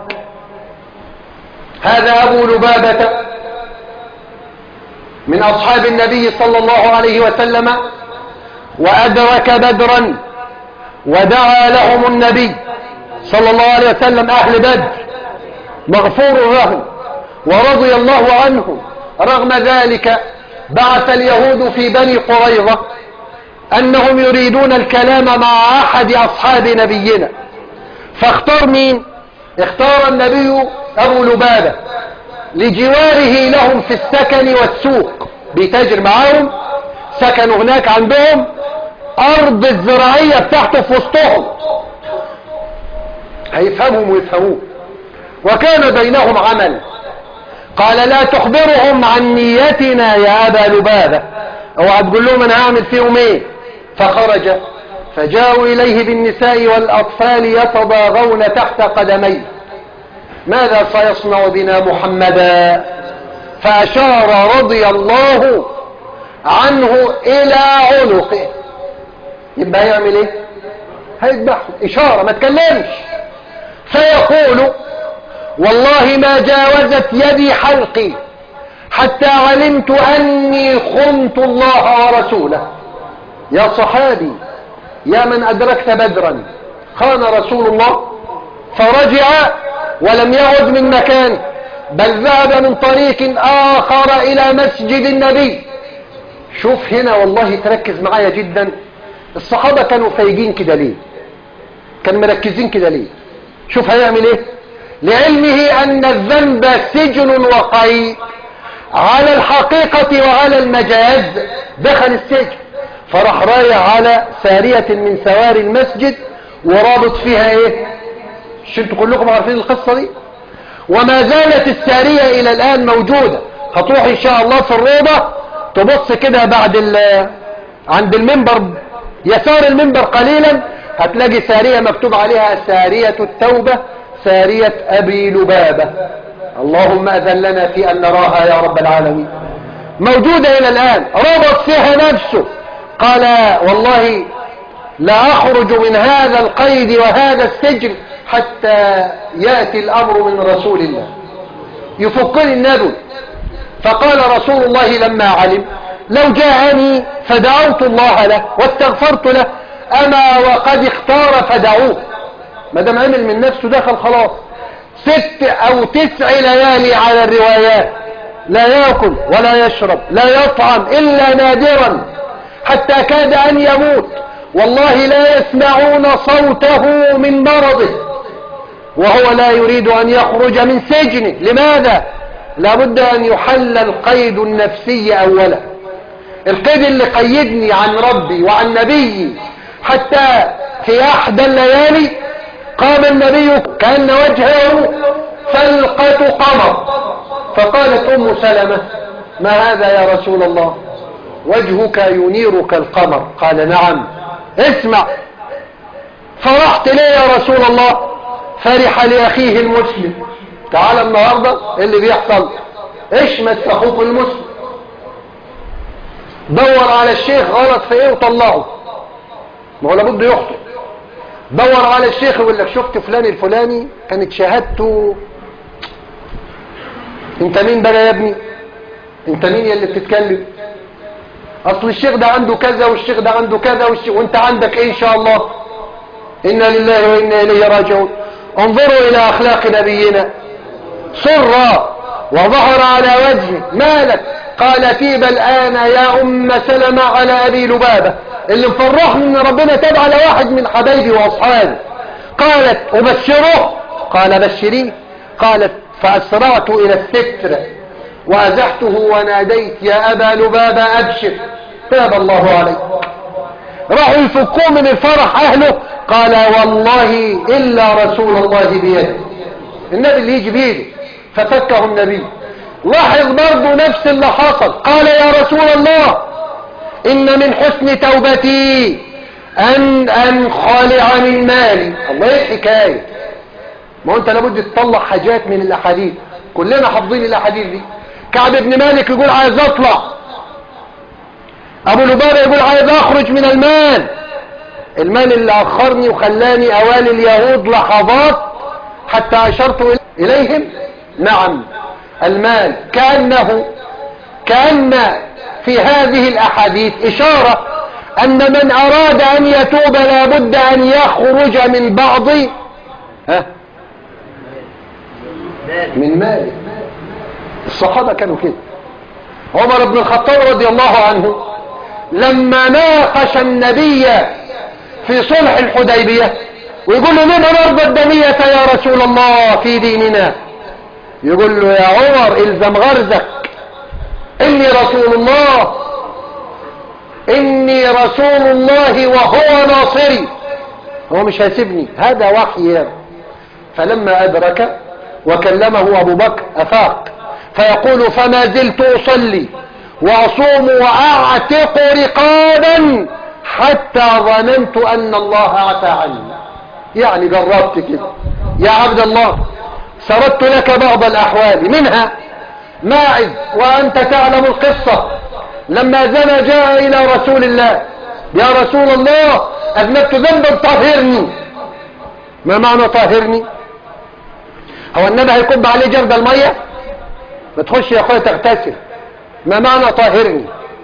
هذا أبو لبابة من أصحاب النبي صلى الله عليه وسلم، وأدرك بدرا، ودعا لهم النبي صلى الله عليه وسلم أهل بدر مغفور لهم ورضي الله عنهم. رغم ذلك بعث اليهود في بني قريظة أنهم يريدون الكلام مع أحد أصحاب نبينا، فاختار مين؟ اختار النبي أبو لبابة لجواره لهم في السكن والسوق، بيتاجر معهم، سكنوا هناك عندهم، أرض الزراعية بتاعته في وسطهم، هيفهمهم ويفهموه. وكان بينهم عمل. قال لا تخبرهم عن نيتنا يا أبا لبابة، اوعى تقول لهم أنا هعمل فيهم ايه. فخرج فجاءوا إليه بالنساء والأطفال يتضاغون تحت قدميه. ماذا سيصنع بنا محمدا؟ فأشار رضي الله عنه إلى عنقه. يبقى يعمل ايه؟ هيذبحه، إشارة، ما تكلمش. فيقول والله ما جاوزت يدي حلقي حتى علمت أني خنت الله ورسوله. يا صحابي يا من أدركت بدرا، خان رسول الله فرجع ولم يعد من مكانه، بل ذهب من طريق آخر إلى مسجد النبي. شوف هنا والله تركز معايا جدا. الصحابة كانوا فايقين كده ليه؟ كانوا مركزين كده ليه؟ شوف هيعمل ايه؟ لعلمه أن الذنب سجن وقيد. على الحقيقة وعلى المجاز دخل السجن، فراح رايح على سارية من سواري المسجد ورابط فيها ايه؟ مش انتوا كلكم عارفين القصة دي؟ وما زالت السارية الى الان موجودة. هتروح ان شاء الله في الروضة تبص كده بعد عند المنبر يسار المنبر قليلا، هتلاقي سارية مكتوب عليها سارية التوبة، سارية أبي لبابة. اللهم أذن لنا في أن نراها يا رب العالمين. موجودة إلى الآن. ربط فيها نفسه، قال والله لا أخرج من هذا القيد وهذا السجن حتى يأتي الأمر من رسول الله يفكني النبي. فقال رسول الله لما علم لو جاءني فدعوت الله له واستغفرت له، أما وقد اختار فدعوه. ما دام عمل من نفسه دخل خلاص. ست أو تسع ليالي على الروايات لا يأكل ولا يشرب لا يطعم إلا نادرا، حتى كاد أن يموت. والله لا يسمعون صوته من مرضه، وهو لا يريد أن يخرج من سجنه. لماذا؟ لابد أن يحل القيد النفسي أولا. القيد اللي قيدني عن ربي وعن نبيي. حتى في أحد الليالي قام النبي كأن وجهه فلقة قمر، فقالت أم سلمة ما هذا يا رسول الله؟ وجهك ينير كالقمر. قال نعم. اسمع. فرحت ليه يا رسول الله؟ فرح لأخيه المسلم. تعال النهاردة اللي بيحصل، اشمت أخوك المسلم، دور على الشيخ غلط في ايه وطلعه، ما هو لابد يخطئ. دور على الشيخ يقول لك شفت فلان الفلاني كانت شهادته. انت مين بقى يا ابني؟ انت مين يا اللي بتتكلم؟ اصل الشيخ ده عنده كذا والشيخ ده عنده كذا والشيخ، وانت عندك ايه؟ ان شاء الله انا لله وانا اليه راجعون. انظروا الى اخلاق نبينا، سر وظهر على وجهه. مالك؟ قال تيب الآن يا أم سلمة على أبي لبابة. اللي مفرحني ان ربنا تاب على واحد من حبايبي وأصحابي. قالت أبشره؟ قال بشريه. قالت فأسرعت إلى الستر وأزحته وناديت يا أبا لبابة أبشر تاب الله عليك. راحوا يفكوه من الفرح أهله. قال والله إلا رسول الله بيده، النبي اللي يجي بيده، ففكه النبي. لاحظ برضو نفس اللي حصل. قال يا رسول الله إن من حسن توبتي أن أنخلع من مالي. الله ايه الحكاية؟ ما هو انت لابد تطلع حاجات من الأحاديث، كلنا حافظين الأحاديث دي. كعب بن مالك يقول عايز أطلع، أبو لبابة يقول عايز أخرج من المال، المال اللي أخرني وخلاني أوالي اليهود لحظات حتى أشرت إليهم. نعم المال. كأنه كأن في هذه الأحاديث إشارة أن من أراد أن يتوب لابد أن يخرج من بعض ها من ماله. الصحابة كانوا كده. عمر بن الخطاب رضي الله عنه لما ناقش النبي في صلح الحديبية ويقول له لما نرضى الدنية يا رسول الله في ديننا، يقول له يا عمر الزم غرزك، إني رسول الله، إني رسول الله وهو ناصري، هو مش هيسيبني، هذا وحي. فلما أدرك وكلمه أبو بكر أفاق فيقول فما زلت أصلي وأصوم وأعتق رقابا حتى ظننت أن الله عفى عني. يعني جربت كده يا عبد الله. سردت لك بعض الأحوال، منها ماعز وأنت تعلم القصة، لما زنى جاء إلى رسول الله يا رسول الله أذنبت ذنبا طهرني. ما معنى طهرني؟ هو النبي هيكب عليه جرد المية؟ ما تخش يا أخويا تغتسل. ما معنى طهرني؟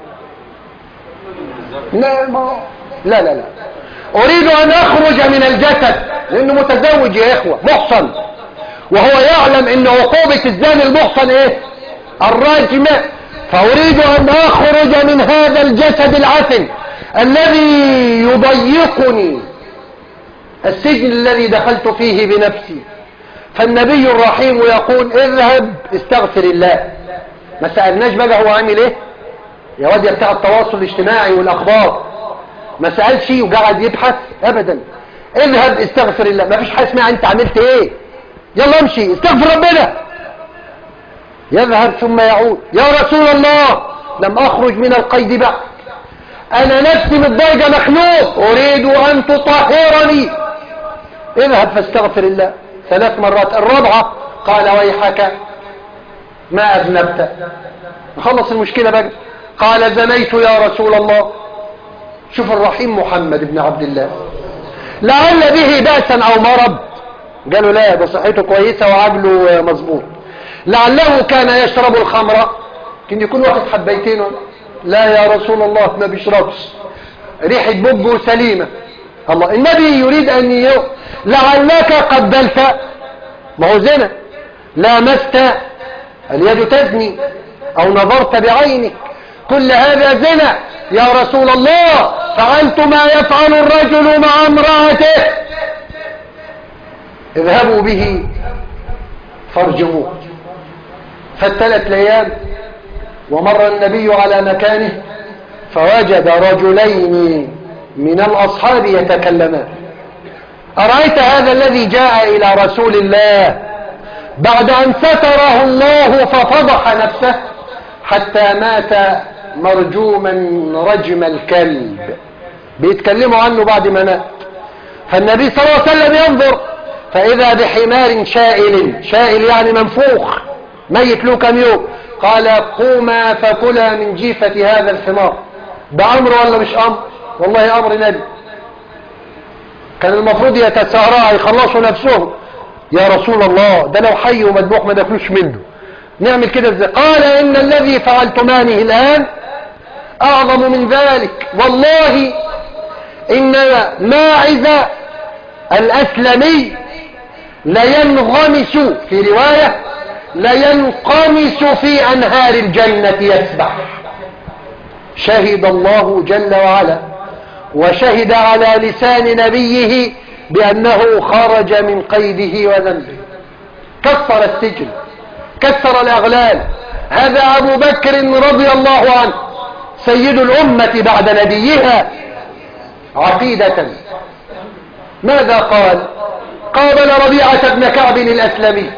لا لا لا, لا. أريد أن أخرج من الجسد، لأنه متزوج يا إخوة محصن، وهو يعلم أن عقوبة الزاني المحصن إيه؟ الرجم. فأريد أن أخرج من هذا الجسد العفن الذي يضيقني، السجن الذي دخلت فيه بنفسي. فالنبي الرحيم يقول اذهب استغفر الله. ما سألناش بقى هو عامل ايه يا واد يا بتاع التواصل الاجتماعي والأخبار، ما سألش وقعد يبحث أبدا. اذهب استغفر الله، ما فيش حاجة اسمها انت عملت ايه، يلا امشي استغفر ربنا. يذهب ثم يعود يا رسول الله لم أخرج من القيد بعد، أنا نفسي متضايقة مخنوق، أريد أن تطهرني. اذهب فاستغفر الله ثلاث مرات. الرابعة قال ويحك ما أذنبت، نخلص المشكلة بقى. قال زنيت يا رسول الله. شوف الرحيم محمد بن عبد الله، لعل به بأسا أو مرض. قالوا لا ده صحته كويسة وعقله مظبوط. لعله كان يشرب الخمر، كان يكون واخد حبيتين. لا يا رسول الله ما بيشربش، ريحة بقه سليمة. الله، النبي يريد أن يو... لعلك قبلت، ما هو زنا، لامست اليد تزني أو نظرت بعينك، كل هذا زنا يا رسول الله. فعلت ما يفعل الرجل مع امرأته، اذهبوا به فارجموه. فالثلاث ليام ومر النبي على مكانه فوجد رجلين من الأصحاب يتكلمان. أرأيت هذا الذي جاء إلى رسول الله بعد أن ستره الله ففضح نفسه، حتى مات مرجوما رجم الكلب، بيتكلموا عنه بعد ما مات. فالنبي صلى الله عليه وسلم ينظر فإذا بحمار شائل، شائل يعني منفوخ ميت له كم يوم. قال قوما فكلا من جيفة هذا الحمار. ده أمر ولا مش أمر؟ والله أمر نبي. كان المفروض يتسارعوا يخلصوا نفسهم، يا رسول الله ده لو حي ومذبوح ما ناكلوش منه، نعمل كده ازاي؟ قال إن الذي فعلتمانه الآن أعظم من ذلك، والله إن ماعز الأسلمي لينغمس، في رواية لينقمس في أنهار الجنة يسبح. شهد الله جل وعلا وشهد على لسان نبيه بأنه خرج من قيده وذنبه، كسر السجن، كسر الأغلال. هذا أبو بكر رضي الله عنه سيد الأمة بعد نبيها عقيدة. ماذا قال؟ قابل ربيعة بن كعب الأسلمي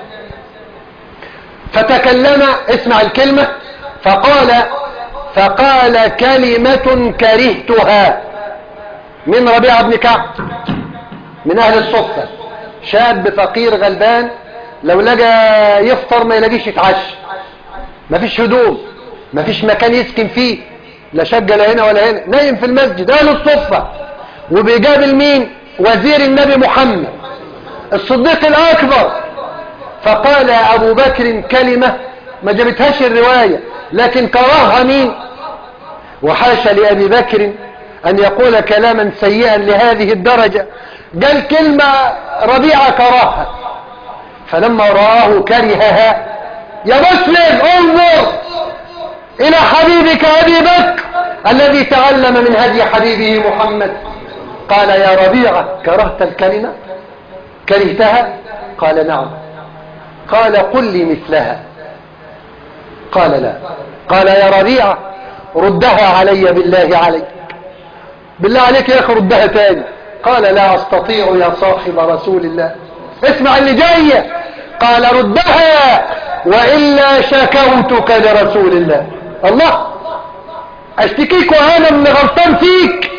فتكلم، اسمع الكلمة، فقال فقال كلمة كرهتها. من ربيعة بن كعب من أهل الصفة، شاب فقير غلبان، لو لقى يفطر ما يلاقيش يتعشى، ما فيش هدوم، ما فيش مكان يسكن فيه، لا شقة لا هنا ولا هنا، نايم في المسجد أهل الصفة. وبيقابل مين؟ وزير النبي محمد الصديق الأكبر. فقال أبو بكر كلمة ما جابتهاش الرواية لكن كرهها مين؟ وحاشا لأبي بكر أن يقول كلاما سيئا لهذه الدرجة، قال كلمة ربيعة كراهها، فلما رآه كرهها. يا مسلم انظر إلى حبيبك أبي بكر الذي تعلم من هدي حبيبه محمد. قال يا ربيعة كرهت الكلمة؟ كرهتها؟ قال نعم. قال قل لي مثلها. قال لا. قال يا ربيعة ردها علي بالله عليك، بالله عليك يا أخي ردها تاني. قال لا أستطيع يا صاحب رسول الله. اسمع اللي جاية، قال ردها وإلا شكوتك لرسول الله. الله، أشتكيك وأنا من غلطان فيك؟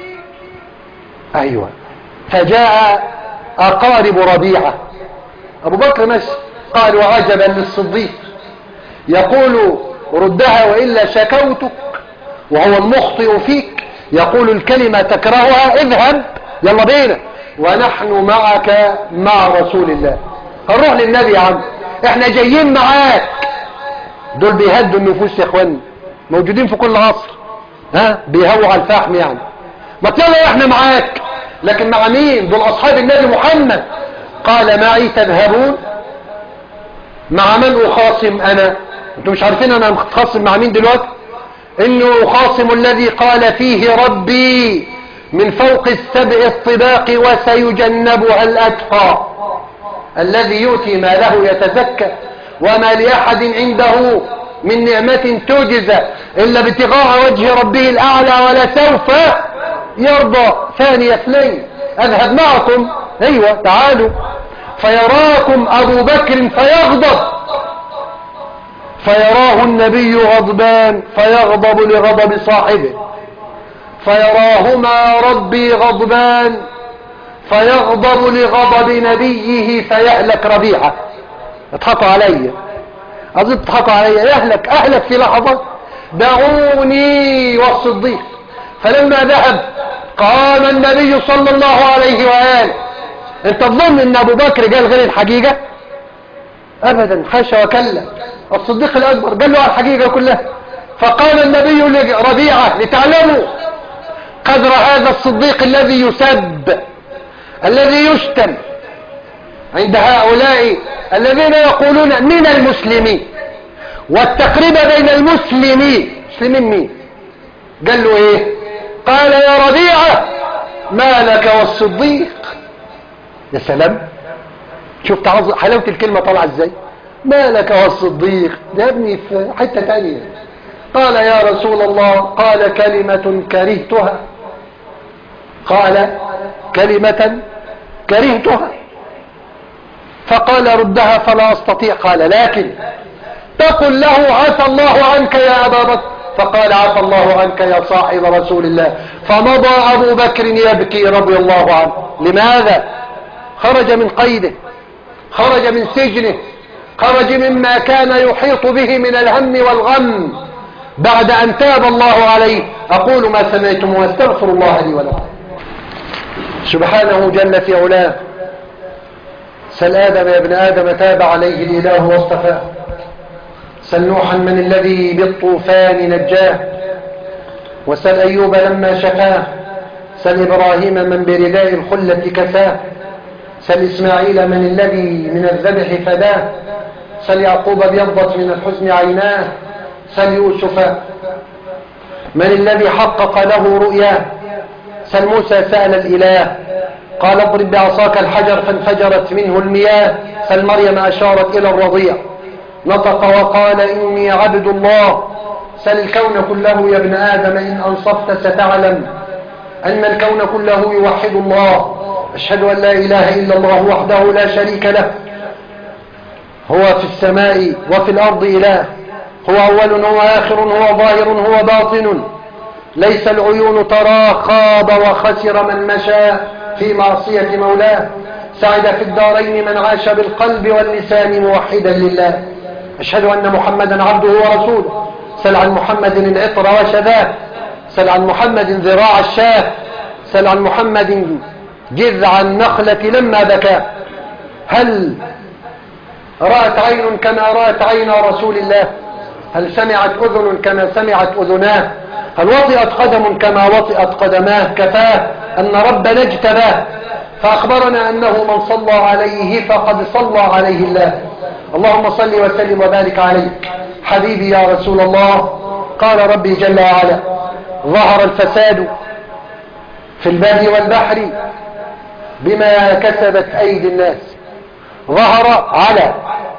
أيوة. فجاء أقارب ربيعة، أبو بكر ماشي، قال وعجبا للصديق يقول ردها وإلا شكوتك وهو المخطئ فيك، يقول الكلمة تكرهها، اذهب يلا بينا ونحن معك مع رسول الله. هنروح للنبي يا عم، احنا جايين معاك. دول بيهدوا النفوس يا اخواني، موجودين في كل عصر، ها بيهووا على الفحم يعني. ما يلا احنا معاك، لكن مع مين؟ دول اصحاب النبي محمد. قال معي تذهبون؟ مع من اخاصم انا؟ انتم مش عارفين انا متخاصم مع مين دلوقتي؟ انه اخاصم الذي قال فيه ربي من فوق السبع الطباق وسيجنبها الاتقى الذي يؤتي ماله يتزكى وما لاحد عنده من نعمة تجزى الا ابتغاء وجه ربه الاعلى ولسوف يرضى. ثاني اثنين اذهب معكم، ايوه تعالوا. فيراكم ابو بكر فيغضب، فيراه النبي غضبان فيغضب لغضب صاحبه، فيراهما ربي غضبان فيغضب لغضب نبيه فيهلك ربيعة. اضحكوا علي، اظن اضحكوا علي، يهلك اهلك في لحظة. دعوني والصديق. فلما ذهب قام النبي صلى الله عليه وآله. انت تظن ان ابو بكر قال غير الحقيقة؟ ابدا، حاشا وكلا. الصديق الاكبر قال له على الحقيقة كلها. فقال النبي لربيعة لتعلموا قدر هذا الصديق الذي يسب، الذي يشتم عند هؤلاء الذين يقولون من المسلمين، والتقريب بين المسلمين. مسلمين مين؟ قال له ايه؟ قال يا ربيعة ما لك والصديق. يا سلام، شفت حلاوة الكلمة طالعة ازاي؟ ما لك والصديق، ده ابني في حتة تانية. قال يا رسول الله، قال كلمة كرهتها. قال كلمة كرهتها. فقال ردها فلا أستطيع. قال لكن تقل له عفى الله عنك يا أبا بكر، فقال عفى الله عنك يا صاحب رسول الله. فمضى أبو بكر يبكي رضي الله عنه. لماذا؟ خرج من قيده، خرج من سجنه، خرج مما كان يحيط به من الهم والغم بعد أن تاب الله عليه. أقول ما سمعتم واستغفر الله لي ولكم. سبحانه جل في علاه. سل آدم يا ابن آدم تاب عليه الإله واصطفاه. سل نوحا من الذي بالطوفان نجاه. وسل أيوب لما شفاه. سل إبراهيم من برداء الخلة كساه. سل إسماعيل من الذي من الذبح فداه. سل يعقوب ابيضت من الحزن عيناه. سل يوسف من الذي حقق له رؤياه. سل موسى سأل الإله قال اضرب بعصاك الحجر فانفجرت منه المياه. سل مريم أشارت إلى الرضيع نطق وقال إني عبد الله. سل الكون كله يا ابن آدم إن أنصفت ستعلم أن الكون كله يوحد الله. أشهد أن لا إله إلا الله وحده لا شريك له، هو في السماء وفي الأرض إله، هو أول هو آخر هو ظاهر هو باطن، ليس العيون ترى. خاب وخسر من مشى في معصية مولاه. سعد في الدارين من عاش بالقلب واللسان موحدا لله. أشهد أن محمدا عبده ورسوله. سل عن محمد العطر وشذاه. سل عن محمد ذراع الشاه. سل عن محمد جذع النخلة لما بكى. هل رأت عين كما رأت عين رسول الله؟ هل سمعت أذن كما سمعت أذناه؟ هل وطئت قدم كما وطئت قدماه؟ كفاه أن ربنا اجتباه فأخبرنا أنه من صلى عليه فقد صلى عليه الله. اللهم صل وسلم وبارك عليك حبيبي يا رسول الله. قال ربي جل وعلا ظهر الفساد في البر والبحر بما كسبت أيدي الناس. ظهر على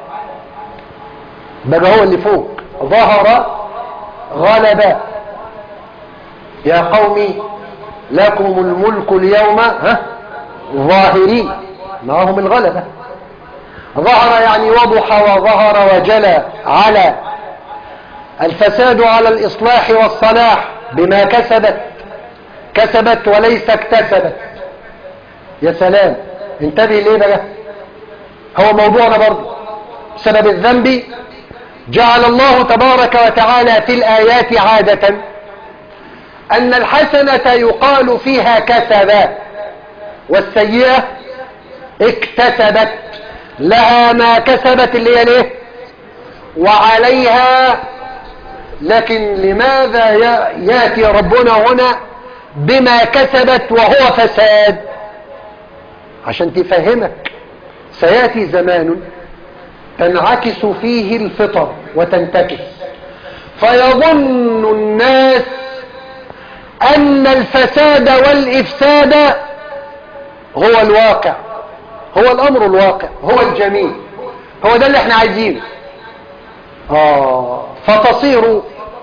بقى هو اللي فوق. ظهر غلب يا قوم لكم الملك اليوم ها ظاهرين، معهم الغلبة. ظهر يعني وضح وظهر وجلى. على الفساد على الإصلاح والصلاح بما كسبت. كسبت وليس اكتسبت. يا سلام، انتبه ليه بقى، هو موضوعنا برضه. سبب الذنب جعل الله تبارك وتعالى في الآيات عادة أن الحسنة يقال فيها كسبت والسيئة اكتسبت. لها ما كسبت اللي هي ليه وعليها. لكن لماذا يأتي ربنا هنا بما كسبت وهو فساد؟ عشان تفهمك سيأتي زمان تنعكس فيه الفطر وتنتكس، فيظن الناس أن الفساد والإفساد هو الواقع، هو الأمر الواقع، هو الجميل، هو ده اللي احنا عايزينه. آه فتصير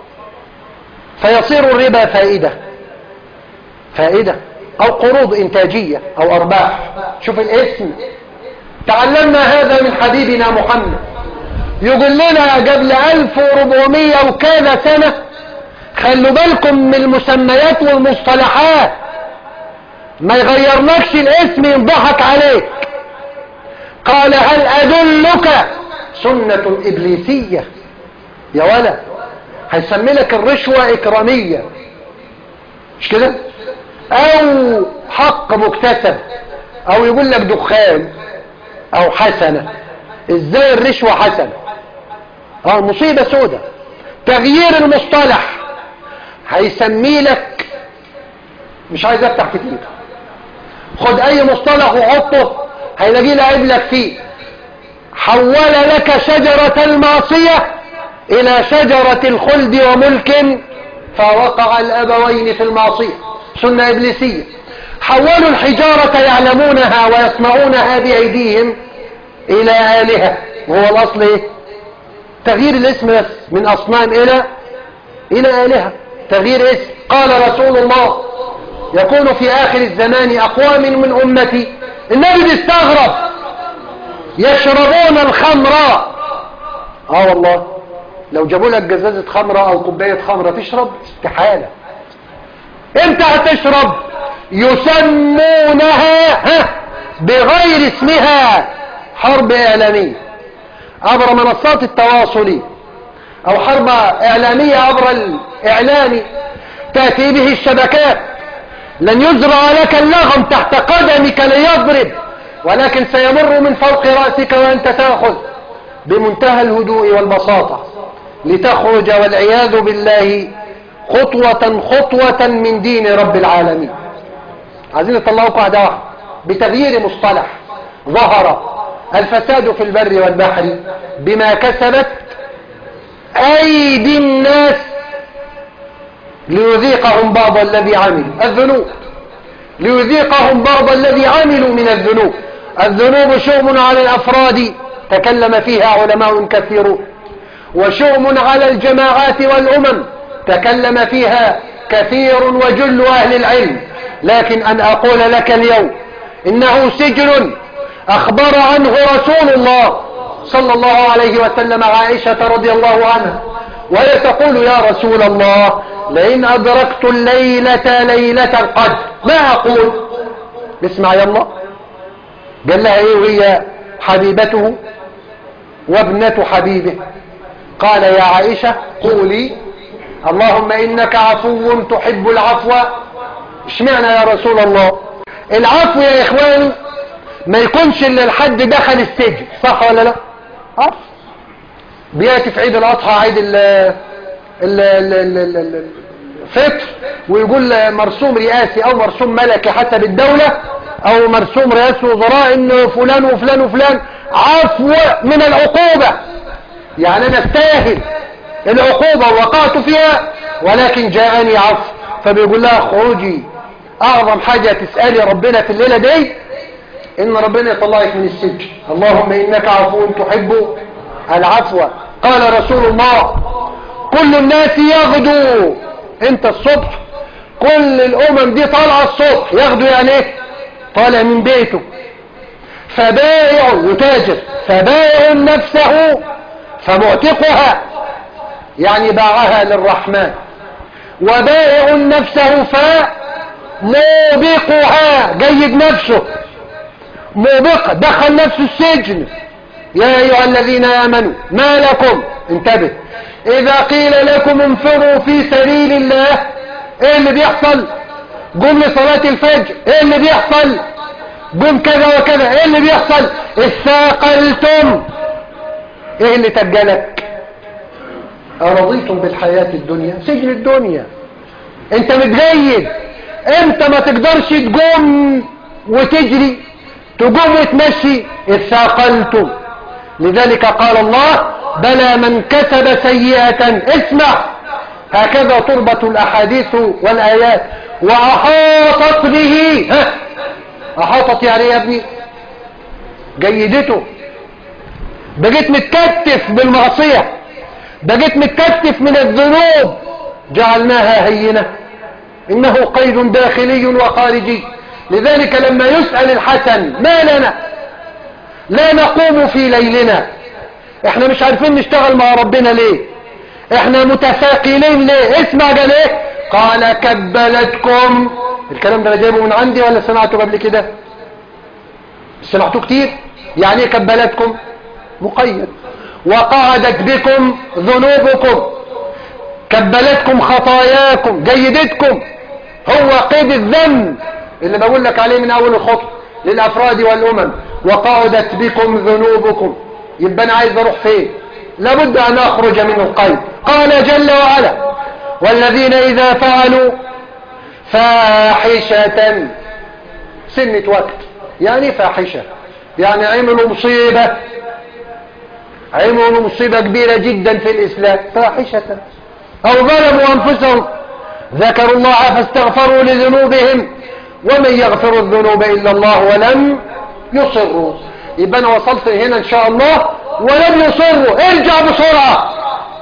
فيصير الربا فائدة فائدة أو قروض إنتاجية أو أرباح. شوف الاسم، تعلمنا هذا من حبيبنا محمد. يقول لنا قبل ألف وأربعمائة وكذا سنة خلوا بالكم من المسميات والمصطلحات، ما يغيرناكش الاسم ينضحك عليك. قال هل أدلك سنة إبليسية يا ولا، هيسمي لك الرشوة إكرامية مش كده، أو حق مكتسب، أو يقول لك دخان أو حسنة. إزاي الرشوة حسنة؟ اه مصيبة سودة. تغيير المصطلح هيسمي لك، مش عايز افتح كتير، خد اي مصطلح وحطه هيلاقيه لعب لك فيه. حول لك شجرة المعصية الى شجرة الخلد وملك فوقع الابوين في المعصية، سنة ابليسية. حولوا الحجارة يعلمونها ويصنعونها بايديهم الى آلهة، وهو الاصل ايه؟ تغيير الاسم بس، من اصنام الى الى آلهة، تغيير اسم. قال رسول الله يكون في آخر الزمان أقوام من أمتي، النبي بيستغرب، يشربون الخمر. اه والله لو جابوا لك جزازة خمرة او كوباية خمرة تشرب؟ استحالة. امتى هتشرب؟ يسمونها ها بغير اسمها، حرب اعلامية عبر منصات التواصل او حرب اعلامية عبر الاعلام تأتي به الشبكات. لن يزرع لك اللغم تحت قدمك ليضرب، ولكن سيمر من فوق رأسك وانت تأخذ بمنتهى الهدوء والبساطة لتخرج والعياذ بالله خطوة خطوة من دين رب العالمين. عايزين نطلعوا قاعدة واحدة بتغيير مصطلح: ظهر الفساد في البر والبحر بما كسبت أيدي الناس ليذيقهم بعض الذي عملوا الذنوب ليذيقهم بعض الذي عملوا من الذنوب. الذنوب شؤم على الأفراد تكلم فيها علماء كثيرون، وشؤم على الجماعات والأمم تكلم فيها كثير وجل أهل العلم. لكن أن أقول لك اليوم إنه سجن أخبر عنه رسول الله صلى الله عليه وسلم عائشة رضي الله عنها، وهي تقول: يا رسول الله، لئن أدركت الليلة ليلة القدر ما أقول؟ اسمع يا الله، قال لها إيه وهي حبيبته وابنة حبيبه؟ قال: يا عائشة قولي اللهم إنك عفو تحب العفو. اشمعنى يا رسول الله؟ العفو يا إخواني ما يكونش إلا الحد دخل السجن، صح ولا لا؟ عفو بيأتي في عيد الأضحى، عيد ال ال ال الفطر، ويقول مرسوم رئاسي أو مرسوم ملكي حسب الدولة، أو مرسوم رئاسي وزراء إنه فلان وفلان وفلان عفو من العقوبة، يعني أنا استاهل العقوبة ووقعت فيها ولكن جاءني عفو. فبيقول لها: خروجي، أعظم حاجة تسألي ربنا في الليلة دي إن ربنا يطلعك من السجن. اللهم إنك عفو تحب العفو. قال رسول الله: كل الناس يغدو، انت الصبح كل الأمم دي طالعة الصبح. يغدو يعني ايه؟ طالع من بيته، فبائع يتاجر، فبائع نفسه فمعتقها، يعني باعها للرحمن، وبائع نفسه فموبقها، جيد نفسه موبقة، دخل نفسه السجن. يا أيها الذين آمنوا ما لكم، انتبه، إذا قيل لكم انفروا في سبيل الله، ايه اللي بيحصل؟ قم لصلاة الفجر، ايه اللي بيحصل؟ قم كذا وكذا، ايه اللي بيحصل؟ اثاقلتم، ايه اللي تجلك؟ أرضيتم بالحياة الدنيا، سجن الدنيا، انت متجيد، انت ما تقدرش تقوم وتجري، تقوم وتمشي، اثاقلتم. لذلك قال الله: بلى من كسب سيئة، اسمع، هكذا تربط الأحاديث والآيات. وأحاطت به، ها، أحاطت يعني يا ابني جيدته، بقيت متكتف بالمعصية، بقيت متكتف من الذنوب، جعلناها هينة، إنه قيد داخلي وخارجي. لذلك لما يسأل الحسن: ما لنا لا نقوم في ليلنا، احنا مش عارفين نشتغل مع ربنا ليه، احنا متثاقلين ليه؟ اسمع قال ايه؟ قال: كبلتكم. الكلام ده انا جايبه من عندي ولا سمعته قبل كده؟ سمعته كتير. يعني ايه كبلتكم؟ مقيد. وقعدت بكم ذنوبكم، كبلتكم خطاياكم، جيدتكم، هو قيد الذنب اللي بقول لك عليه من اول الخطوة للافراد والامم. وقعدت بكم ذنوبكم، يبقى انا عايز اروح فين؟ لابد ان اخرج من القيد. قال جل وعلا: والذين اذا فعلوا فاحشة، سنة وقت، يعني فاحشة يعني عملوا مصيبة، عملوا مصيبة كبيرة جدا في الاسلام، فاحشة، او ظلموا انفسهم ذكروا الله فاستغفروا لذنوبهم ومن يغفر الذنوب الا الله ولم يصروا. يبقى انا وصلت هنا ان شاء الله، ولم يصروا، ارجع بسرعة،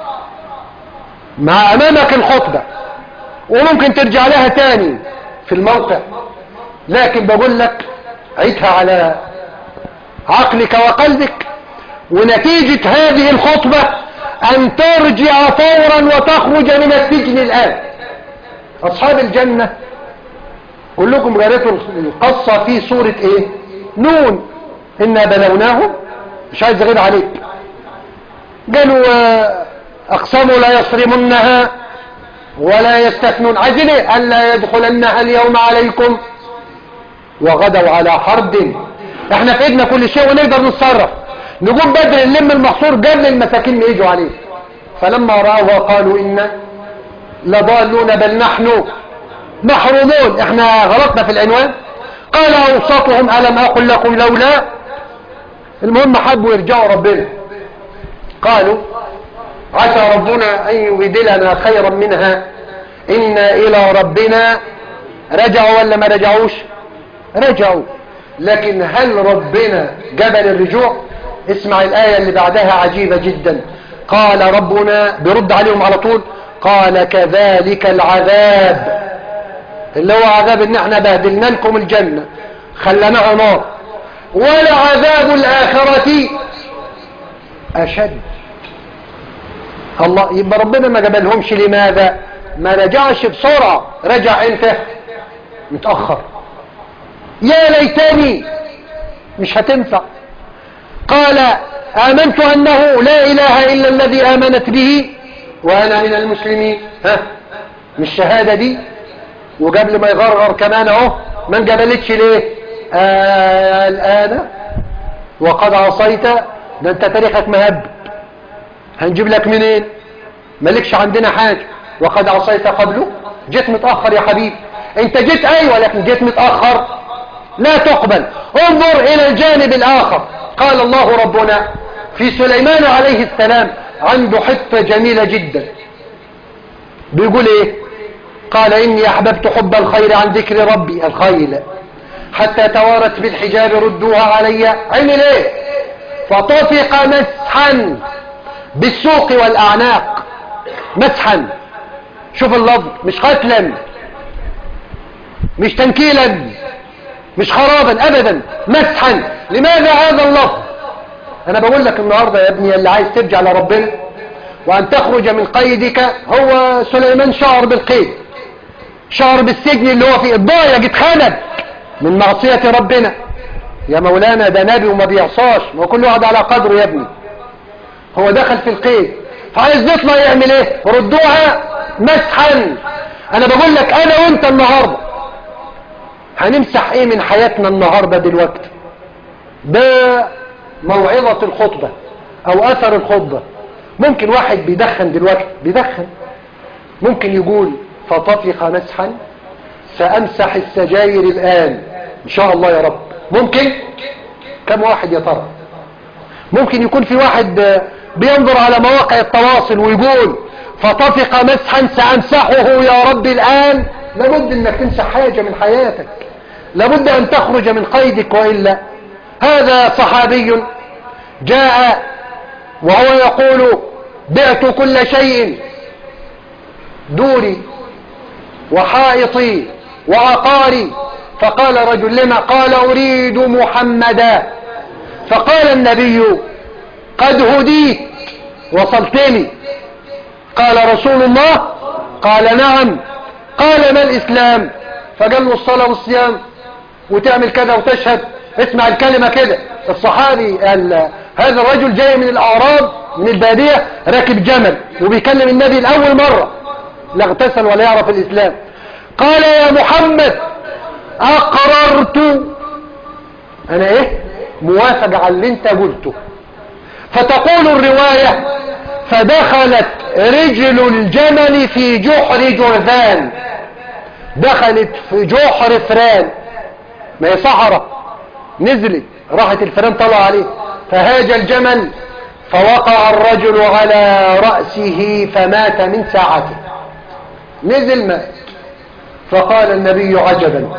مع امامك الخطبة وممكن ترجع لها تاني في الموقع، لكن بقول لك عيدها على عقلك وقلبك. ونتيجة هذه الخطبة أن ترجع فورا وتخرج من السجن الآن. أصحاب الجنة كلكم قريتوا القصة في سورة إيه؟ نون. إنا بلوناهم، مش عايز أغير عليك. قالوا أقسموا لا يصرمنها ولا يستثنون. عايزين إيه؟ ألا يدخلنها اليوم عليكم وغدوا على حرد. احنا في ايدنا كل شيء ونقدر نتصرف، نقوم بدري نلم المحصور قبل المساكين يجوا عليه. فلما رأوا قالوا إنا لضالون بل نحن محرومون. احنا غلطنا في العنوان. قال أوسطهم ألم أقل لكم لولا. المهم حبوا يرجعوا ربنا، قالوا عسى ربنا أن يبدلنا خيرا منها إنا إلى ربنا رجعوا ولا ما رجعوش؟ رجعوا. لكن هل ربنا جبل الرجوع؟ اسمع الآية اللي بعدها عجيبة جدا. قال ربنا بيرد عليهم على طول، قال كذلك العذاب، اللي هو عذاب ان احنا بهدلنا لكم الجنة خلناها نار، ولعذاب الآخرة أشد. الله، يبقى ربنا ما جبلهمش لماذا؟ ما رجعش بسرعة. رجع امتى؟ متأخر. يا ليتني، مش هتنفع. قال آمنت أنه لا إله إلا الذي آمنت به وأنا من المسلمين. ها، مش شهادة دي؟ وقبل ما يغرغر كمان اهو، ما انجبلتش ليه؟ آه الآن وقد عصيت. ده انت تاريخك مهب، هنجيب لك منين؟ مالكش عندنا حاجة. وقد عصيت قبله، جيت متأخر يا حبيبي. انت جيت ايوه، لكن جيت متأخر لا تقبل. انظر الى الجانب الاخر. قال الله ربنا في سليمان عليه السلام، عنده حتة جميلة جدا. بيقول ايه؟ قال إني أحببت حب الخير عن ذكر ربي. الخيل حتى توارت بالحجاب ردوها علي. عمل ايه؟ فطفق مسحا بالسوق والأعناق. مسحا، شوف اللفظ، مش قتلا، مش تنكيلا، مش خرابا أبدا، مسحا. لماذا هذا اللفظ؟ أنا بقول لك النهاردة يا ابني اللي عايز ترجع لربنا وأن تخرج من قيدك، هو سليمان شعر بالقيد، شعر بالسجن اللي هو فيه، الضايق، اتخنق من معصية ربنا. يا مولانا ده نبي وما بيعصاش، ما كل واحد على قدره يا ابني. هو دخل في القيد فعايز يطلع يعمل ايه؟ ردوها مسحا. انا بقول لك انا وانت النهاردة هنمسح ايه من حياتنا النهاردة دلوقتي؟ ده موعظة الخطبة او اثر الخطبة. ممكن واحد بيدخن دلوقتي، بيدخن، ممكن يقول فطفق مسحا سأمسح السجاير الآن إن شاء الله يا رب. ممكن؟ كم واحد يا ترى؟ ممكن يكون في واحد بينظر على مواقع التواصل ويقول فطفق مسحا سأمسحه يا رب الآن. لابد انك تمسح حاجة من حياتك، لابد ان تخرج من قيدك، وإلا. هذا صحابي جاء وهو يقول بعت كل شيء، دوري وحائطي وعقاري. فقال رجل لما؟ قال أريد محمدا. فقال النبي قد هديت، وصلتني. قال رسول الله؟ قال نعم. قال ما الإسلام؟ فقال له الصلاة والصيام وتعمل كذا وتشهد. اسمع الكلمة كده. الصحابي قال هذا الرجل جاي من الأعراب من البادية، راكب جمل وبيكلم النبي لأول مرة، لا اغتسل ولا يعرف الإسلام. قال يا محمد أقررت، أنا إيه؟ موافق على اللي أنت قلته. فتقول الرواية فدخلت رجل الجمل في جحر جرذان. دخلت في جحر فران، ما هي صحراء، نزلت، راحت الفران طلع عليه، فهاج الجمل فوقع الرجل على رأسه فمات من ساعته. نزل مات. فقال النبي عجبا،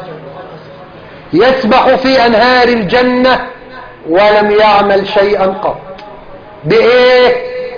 يسبح في أنهار الجنة ولم يعمل شيئا قط. بإيه؟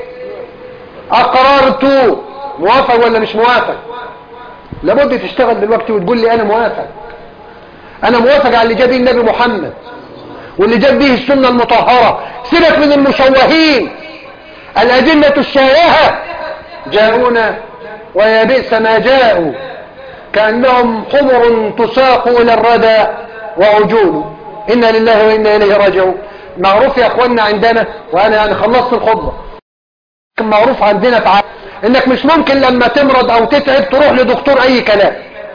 أقررت. موافق ولا مش موافق؟ لابد تشتغل دلوقتي وتقول لي أنا موافق. أنا موافق على اللي جاب به النبي محمد واللي جاب به السنة المطهرة. سيبك من المشوهين الأجنة الشائعة جاءونا ويا بئس ما جاءوا كأنهم حمر تساق إلى الردى وعجول. إنا لله وإنا إليه راجعون. معروف يا أخوانا عندنا، وأنا يعني خلصت الخطبة، معروف عندنا تعالى إنك مش ممكن لما تمرض أو تتعب تروح لدكتور أي كلام،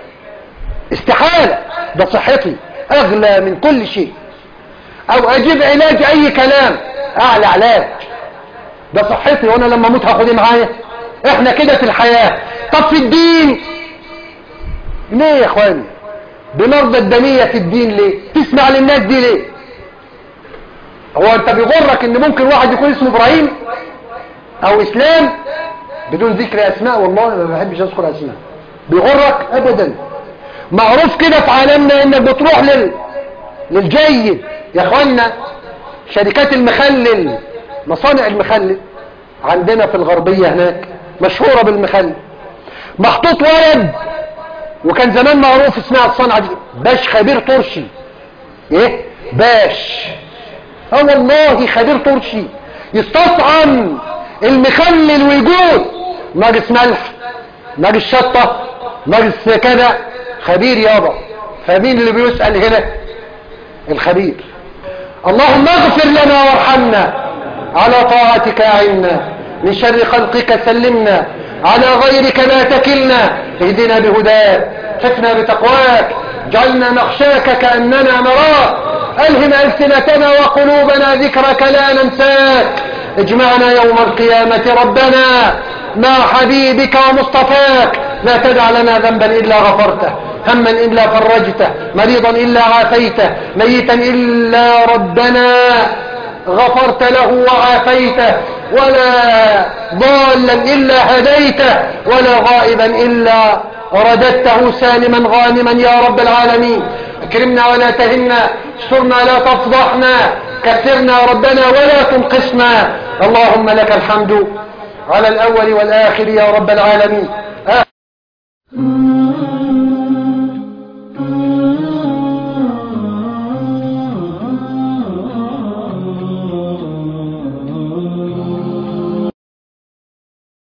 استحالة، ده صحتي أغلى من كل شيء. أو أجيب علاج أي كلام، أعلى علاج، ده صحتي، وأنا لما أموت هاخد معايا. إحنا كده في الحياة. طب في الدين ليه يا اخواني بنرضى الدنية في الدين؟ ليه تسمع للناس دي ليه؟ هو انت بيغرك ان ممكن واحد يكون اسمه ابراهيم او اسلام بدون ذكر اسماء؟ والله ما بحبش اذكر اسماء. بيغرك ابدا. معروف كده في عالمنا انك بتروح لل... للجيد يا اخوانا. شركات المخلل، مصانع المخلل عندنا في الغربية هناك مشهورة بالمخلل. محطوط ولد، وكان زمان معروف اسمها الصنعة دي باش خبير ترشي. ايه باش؟ اه والله خبير ترشي، يستطعم المخلل ويجود ناقص ملح، ناقص شطة، ناقص كذا، خبير يابا. فمين اللي بيسأل هنا؟ الخبير. اللهم اغفر لنا وارحمنا، على طاعتك اعنا، من شر خلقك سلمنا، على غيرك لا تكلنا، اهدنا بهداك، خفنا بتقواك، جعلنا نخشاك كأننا نراك، ألهم ألسنتنا وقلوبنا ذكرك لا ننساك، اجمعنا يوم القيامة ربنا مع حبيبك ومصطفاك، لا تدع لنا ذنبا إلا غفرته، هما إلا فرجته، مريضا إلا عافيته، ميتا إلا ربنا غفرت له وعافيته، ولا ضالا إلا هديته، ولا غائبا إلا رددته سالما غانما يا رب العالمين. اكرمنا ولا تهنا، استرنا لا تفضحنا، كثرنا ربنا ولا تنقصنا. اللهم لك الحمد على الأول والآخر يا رب العالمين.